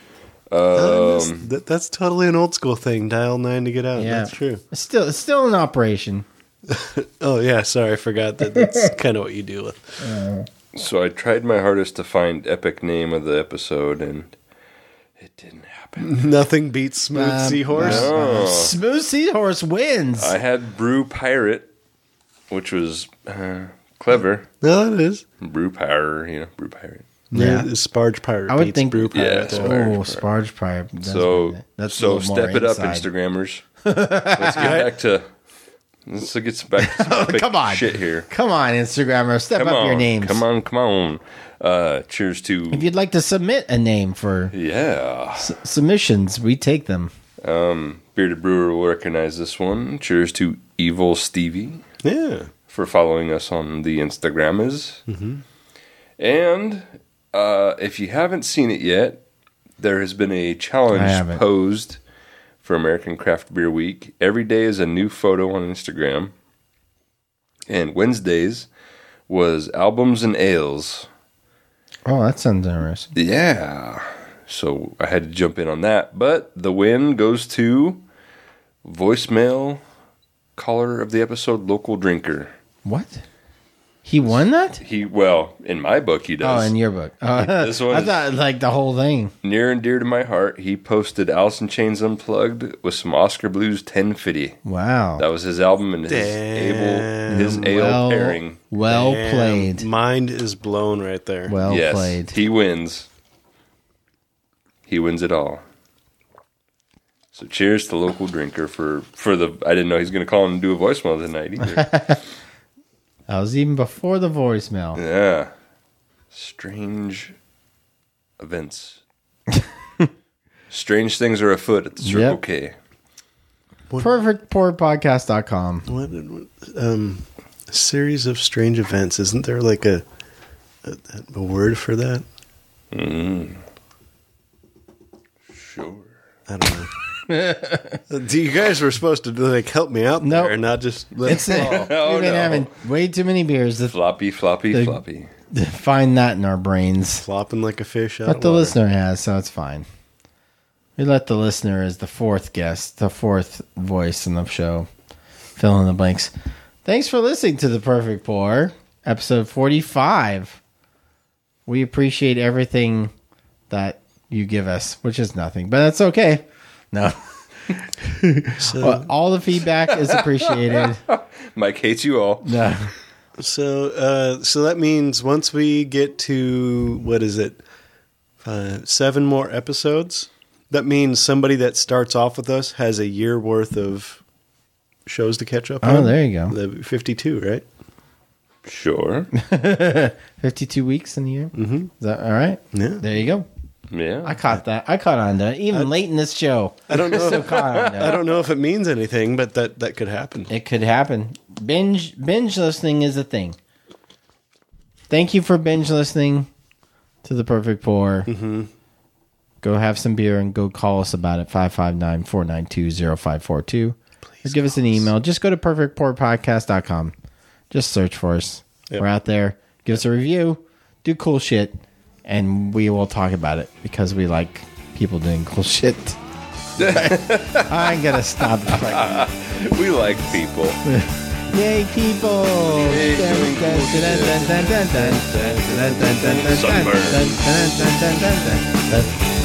Speaker 3: That's totally an old school thing. Dial 9 to get out. Yeah. That's true.
Speaker 2: It's still in operation.
Speaker 3: Oh, yeah. Sorry, I forgot that. That's kind of what you deal with.
Speaker 1: So I tried my hardest to find epic name of the episode, and it didn't happen.
Speaker 3: Nothing beats Smooth Seahorse.
Speaker 1: No.
Speaker 2: Smooth Seahorse wins.
Speaker 1: I had Brew Pirate, which was clever.
Speaker 3: No, it is.
Speaker 1: Brew Pirate, Brew Pirate.
Speaker 3: Yeah, Sparge Pirate.
Speaker 2: I would think
Speaker 3: Brew Pirate.
Speaker 1: Yeah,
Speaker 2: Sparge Pirate.
Speaker 1: That's so step it up, Instagrammers. Let's get back to some
Speaker 2: come on.
Speaker 1: shit here.
Speaker 2: Come on, Instagrammers, step up your names.
Speaker 1: Come on. Cheers to.
Speaker 2: If you'd like to submit a name for submissions, we take them.
Speaker 1: Bearded Brewer will recognize this one. Cheers to Evil Stevie.
Speaker 3: Yeah.
Speaker 1: For following us on the Instagrammers.
Speaker 3: Mm-hmm.
Speaker 1: And if you haven't seen it yet, there has been a challenge posed for American Craft Beer Week. Every day is a new photo on Instagram. And Wednesdays was albums and ales.
Speaker 2: Oh, that sounds interesting.
Speaker 1: Yeah. So I had to jump in on that. But the win goes to voicemail caller of the episode, Local Drinker.
Speaker 2: What? He won that?
Speaker 1: In my book, he does.
Speaker 2: Oh, in your book.
Speaker 1: This one
Speaker 2: I thought like the whole thing.
Speaker 1: Near and dear to my heart. He posted Alice in Chains Unplugged with some Oscar Blues 1050.
Speaker 2: Wow.
Speaker 1: That was his album and his ale pairing.
Speaker 2: Well played.
Speaker 3: Mind is blown right there.
Speaker 2: Well played.
Speaker 1: He wins. He wins it all. So cheers to Local Drinker for the... I didn't know he was going to call and do a voicemail tonight either.
Speaker 2: That was even before the voicemail.
Speaker 1: Yeah. Strange events. Strange things are afoot at the Circle K.
Speaker 2: PerfectPourPodcast.com.
Speaker 3: What a series of strange events. Isn't there like a word for that?
Speaker 1: Sure.
Speaker 3: I don't know. You guys were supposed to help me out there and not just
Speaker 2: we've been having way too many beers.
Speaker 1: Floppy.
Speaker 2: Find that in our brains.
Speaker 3: Flopping like a fish out
Speaker 2: But
Speaker 3: of
Speaker 2: the
Speaker 3: water.
Speaker 2: listener has, so it's fine. We let the listener as the fourth guest, the fourth voice in the show, fill in the blanks. Thanks for listening to The Perfect Pour, episode 45. We appreciate everything that you give us, which is nothing, but that's okay. No. All the feedback is appreciated.
Speaker 1: Mike hates you all.
Speaker 2: No.
Speaker 3: So that means once we get to, what is it, 7 more episodes, that means somebody that starts off with us has a year worth of shows to catch up on.
Speaker 2: Oh, there you go.
Speaker 3: The 52, right?
Speaker 1: Sure.
Speaker 3: 52
Speaker 2: weeks in the year?
Speaker 3: Mm-hmm.
Speaker 2: Is that all right?
Speaker 3: Yeah.
Speaker 2: There you go.
Speaker 1: Yeah.
Speaker 2: I caught that. I caught on to it. Even late in this show.
Speaker 3: I don't know.
Speaker 2: I
Speaker 3: don't know if it means anything, but that could happen.
Speaker 2: It could happen. Binge listening is a thing. Thank you for binge listening to The Perfect Pour.
Speaker 3: Mm-hmm.
Speaker 2: Go have some beer and go call us about it, 559-492-0542. Or give us an email. Just go to perfectpourpodcast.com. Just search for us. Yep. We're out there. Give us a review. Do cool shit. And we will talk about it because we like people doing cool shit. I'm going to stop.
Speaker 1: We like people.
Speaker 2: Yay, people.
Speaker 1: Sunburn.